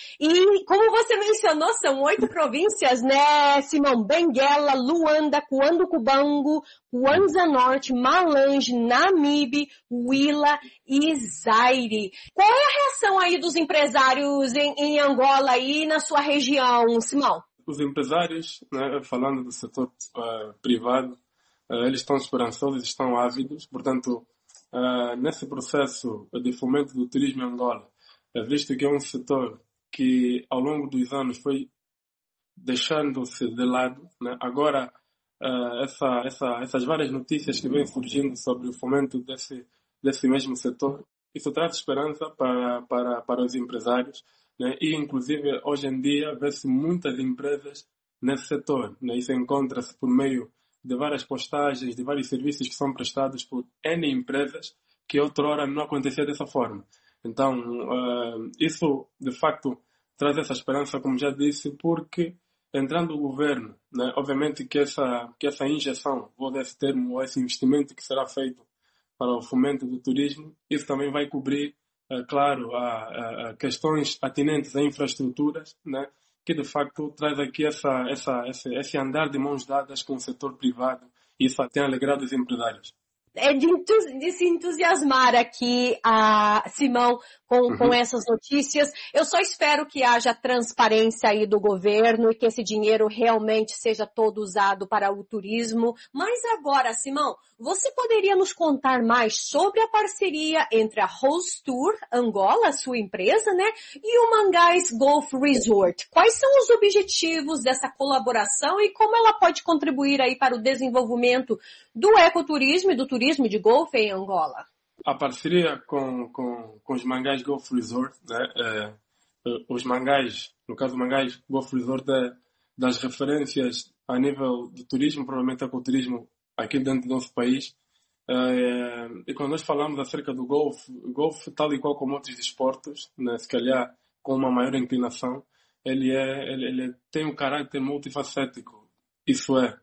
E como você mencionou, são oito províncias, né, Simão? Benguela, Luanda, Cuando Cubango, Kwanza Norte, Malange, Namibe, Huila e Zaire. Qual é a reação aí dos empresários em, em Angola e na sua região, Simão? Os empresários, né, falando do setor uh, privado, uh, eles estão esperançosos, estão ávidos. Portanto, uh, nesse processo de fomento do turismo em Angola, uh, visto que é um setor que ao longo dos anos foi deixando-se de lado, né, agora uh, essa, essa, essas várias notícias que vêm surgindo sobre o fomento desse, desse mesmo setor, isso traz esperança para, para, para os empresários, né? E inclusive hoje em dia vê-se muitas empresas nesse setor, né? Isso encontra-se por meio de várias postagens, de vários serviços que são prestados por N empresas que outrora não acontecia dessa forma. Então, uh, isso de facto traz essa esperança, como já disse, porque entrando o governo, né? Obviamente que essa, que essa injeção, vou dar esse termo, ou esse investimento que será feito para o fomento do turismo, isso também vai cobrir, é, claro, a, a questões atinentes a infraestruturas, né, que de facto traz aqui essa, essa, esse, esse andar de mãos dadas com o setor privado, e isso tem alegrado os empresários. É de, de se entusiasmar aqui, a Simão, com, uhum. com essas notícias. Eu só espero que haja transparência aí do governo e que esse dinheiro realmente seja todo usado para o turismo. Mas agora, Simão, você poderia nos contar mais sobre a parceria entre a Rose Tour Angola, sua empresa, né, e o Mangás Golf Resort? Quais são os objetivos dessa colaboração e como ela pode contribuir aí para o desenvolvimento do ecoturismo e do turismo de golfe em Angola? A parceria com, com, com os Mangás Golf Resort, né, é, os Mangás, no caso o Mangás Golf Resort é das referências a nível de turismo, provavelmente ecoturismo aqui dentro do nosso país. Uh, e quando nós falamos acerca do golfe, o golfe, tal e qual como outros desportos, né, se calhar com uma maior inclinação, ele, é, ele, ele tem um caráter multifacético. Isso é,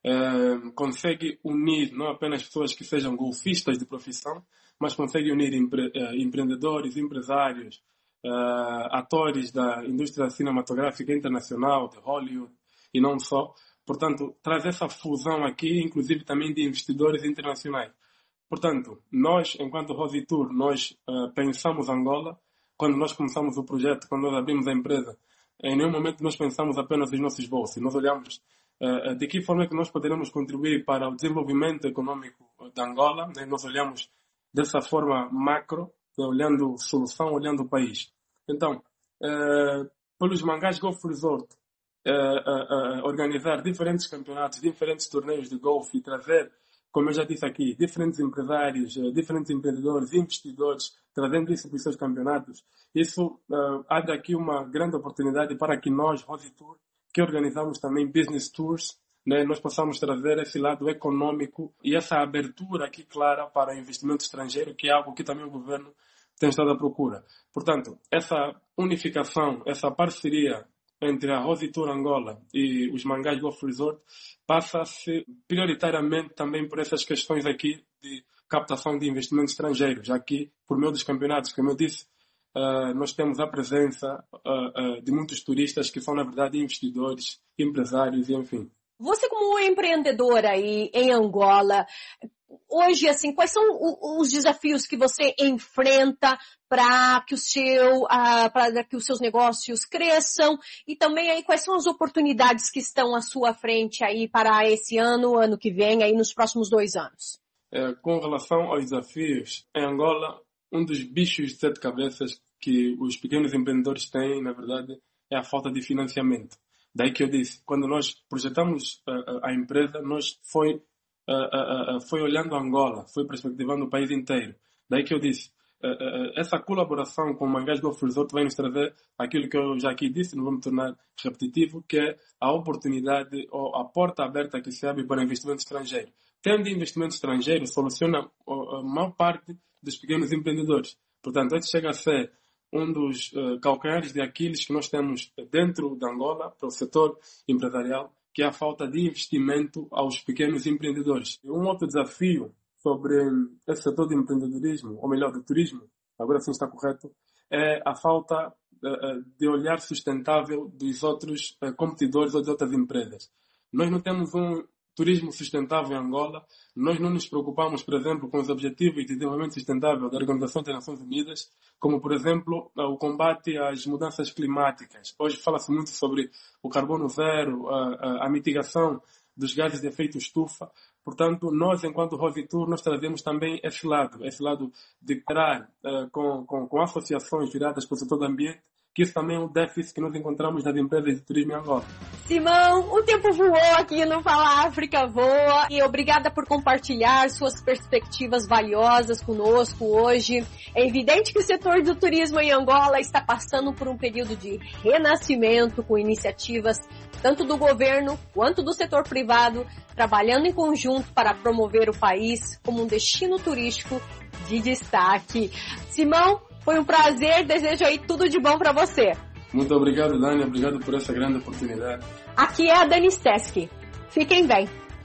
uh, consegue unir não apenas pessoas que sejam golfistas de profissão, mas consegue unir empre, uh, empreendedores, empresários, uh, atores da indústria cinematográfica internacional, de Hollywood, e não só. Portanto, traz essa fusão aqui, inclusive também de investidores internacionais. Portanto, nós, enquanto Rositour, nós uh, pensamos Angola, quando nós começamos o projeto, quando nós abrimos a empresa, em nenhum momento nós pensamos apenas nos nossos bolsos. Nós olhamos uh, de que forma é que nós poderemos contribuir para o desenvolvimento econômico de Angola, né? Nós olhamos dessa forma macro, olhando solução, olhando o país. Então, uh, pelos Mangás Golf Resort, Uh, uh, uh, organizar diferentes campeonatos, diferentes torneios de golfe e trazer, como eu já disse aqui, diferentes empresários, uh, diferentes empreendedores, investidores, trazendo isso para os seus campeonatos. Isso uh, abre aqui uma grande oportunidade para que nós, Rositour, que organizamos também business tours, né, nós possamos trazer esse lado econômico e essa abertura aqui clara para investimento estrangeiro, que é algo que também o governo tem estado à procura. Portanto, essa unificação, essa parceria entre a Rositour Angola e os Mangás Golf Resort passa-se prioritariamente também por essas questões aqui de captação de investimentos estrangeiros. Aqui, por meio dos campeonatos, como eu disse, uh, nós temos a presença uh, uh, de muitos turistas que são, na verdade, investidores, empresários e enfim. Você como empreendedor aí em Angola, hoje, assim, quais são os desafios que você enfrenta para que o seu, uh, para que os seus negócios cresçam e também aí quais são as oportunidades que estão à sua frente aí para esse ano, ano que vem, aí nos próximos dois anos? É, com relação aos desafios, em Angola, um dos bichos de sete cabeças que os pequenos empreendedores têm, na verdade, é a falta de financiamento. Daí que eu disse, quando nós projetamos uh, a empresa, nós foi, uh, uh, uh, foi olhando Angola, foi perspectivando o país inteiro. Daí que eu disse, uh, uh, essa colaboração com o Mangás Golf Resort vai nos trazer aquilo que eu já aqui disse, não vou me tornar repetitivo, que é a oportunidade ou a porta aberta que se abre para investimento estrangeiro. Tendo investimento estrangeiro, soluciona a maior parte dos pequenos empreendedores. Portanto, esse chega a ser um dos uh, calcanhares de Aquiles que nós temos dentro de Angola, para o setor empresarial, que é a falta de investimento aos pequenos empreendedores. E um outro desafio sobre esse setor de empreendedorismo, ou melhor, do turismo, agora sim está correto, é a falta uh, de olhar sustentável dos outros uh, competidores ou das outras empresas. Nós não temos um turismo sustentável em Angola, nós não nos preocupamos, por exemplo, com os Objetivos de Desenvolvimento Sustentável da Organização das Nações Unidas, como, por exemplo, o combate às mudanças climáticas. Hoje fala-se muito sobre o carbono zero, a, a, a mitigação dos gases de efeito estufa. Portanto, nós, enquanto Rositour, nós trazemos também esse lado, esse lado de criar uh, com, com, com associações viradas para o setor do ambiente, que isso também é um déficit que nós encontramos nas empresas de turismo em Angola. Simão, o tempo voou aqui no Fala África Voa e obrigada por compartilhar suas perspectivas valiosas conosco hoje. É evidente que o setor do turismo em Angola está passando por um período de renascimento com iniciativas tanto do governo quanto do setor privado, trabalhando em conjunto para promover o país como um destino turístico de destaque. Simão, foi um prazer, desejo aí tudo de bom para você. Muito obrigado, Dani, obrigado por essa grande oportunidade. Aqui é a Dani Steski. Fiquem bem.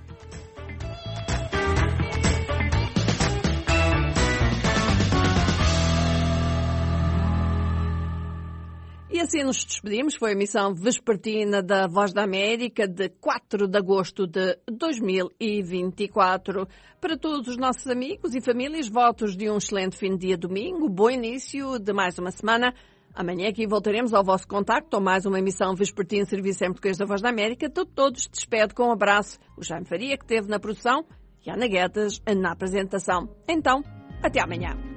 E assim nos despedimos. Foi a emissão vespertina da Voz da América de quatro de agosto de dois mil e vinte e quatro. Para todos os nossos amigos e famílias, votos de um excelente fim de dia domingo, bom início de mais uma semana. Amanhã aqui voltaremos ao vosso contacto ou mais uma emissão vespertina Serviço em Português da Voz da América. Todos, todos despede com um abraço o Jaime Faria, que esteve na produção, e a Ana Guedes na apresentação. Então, até amanhã.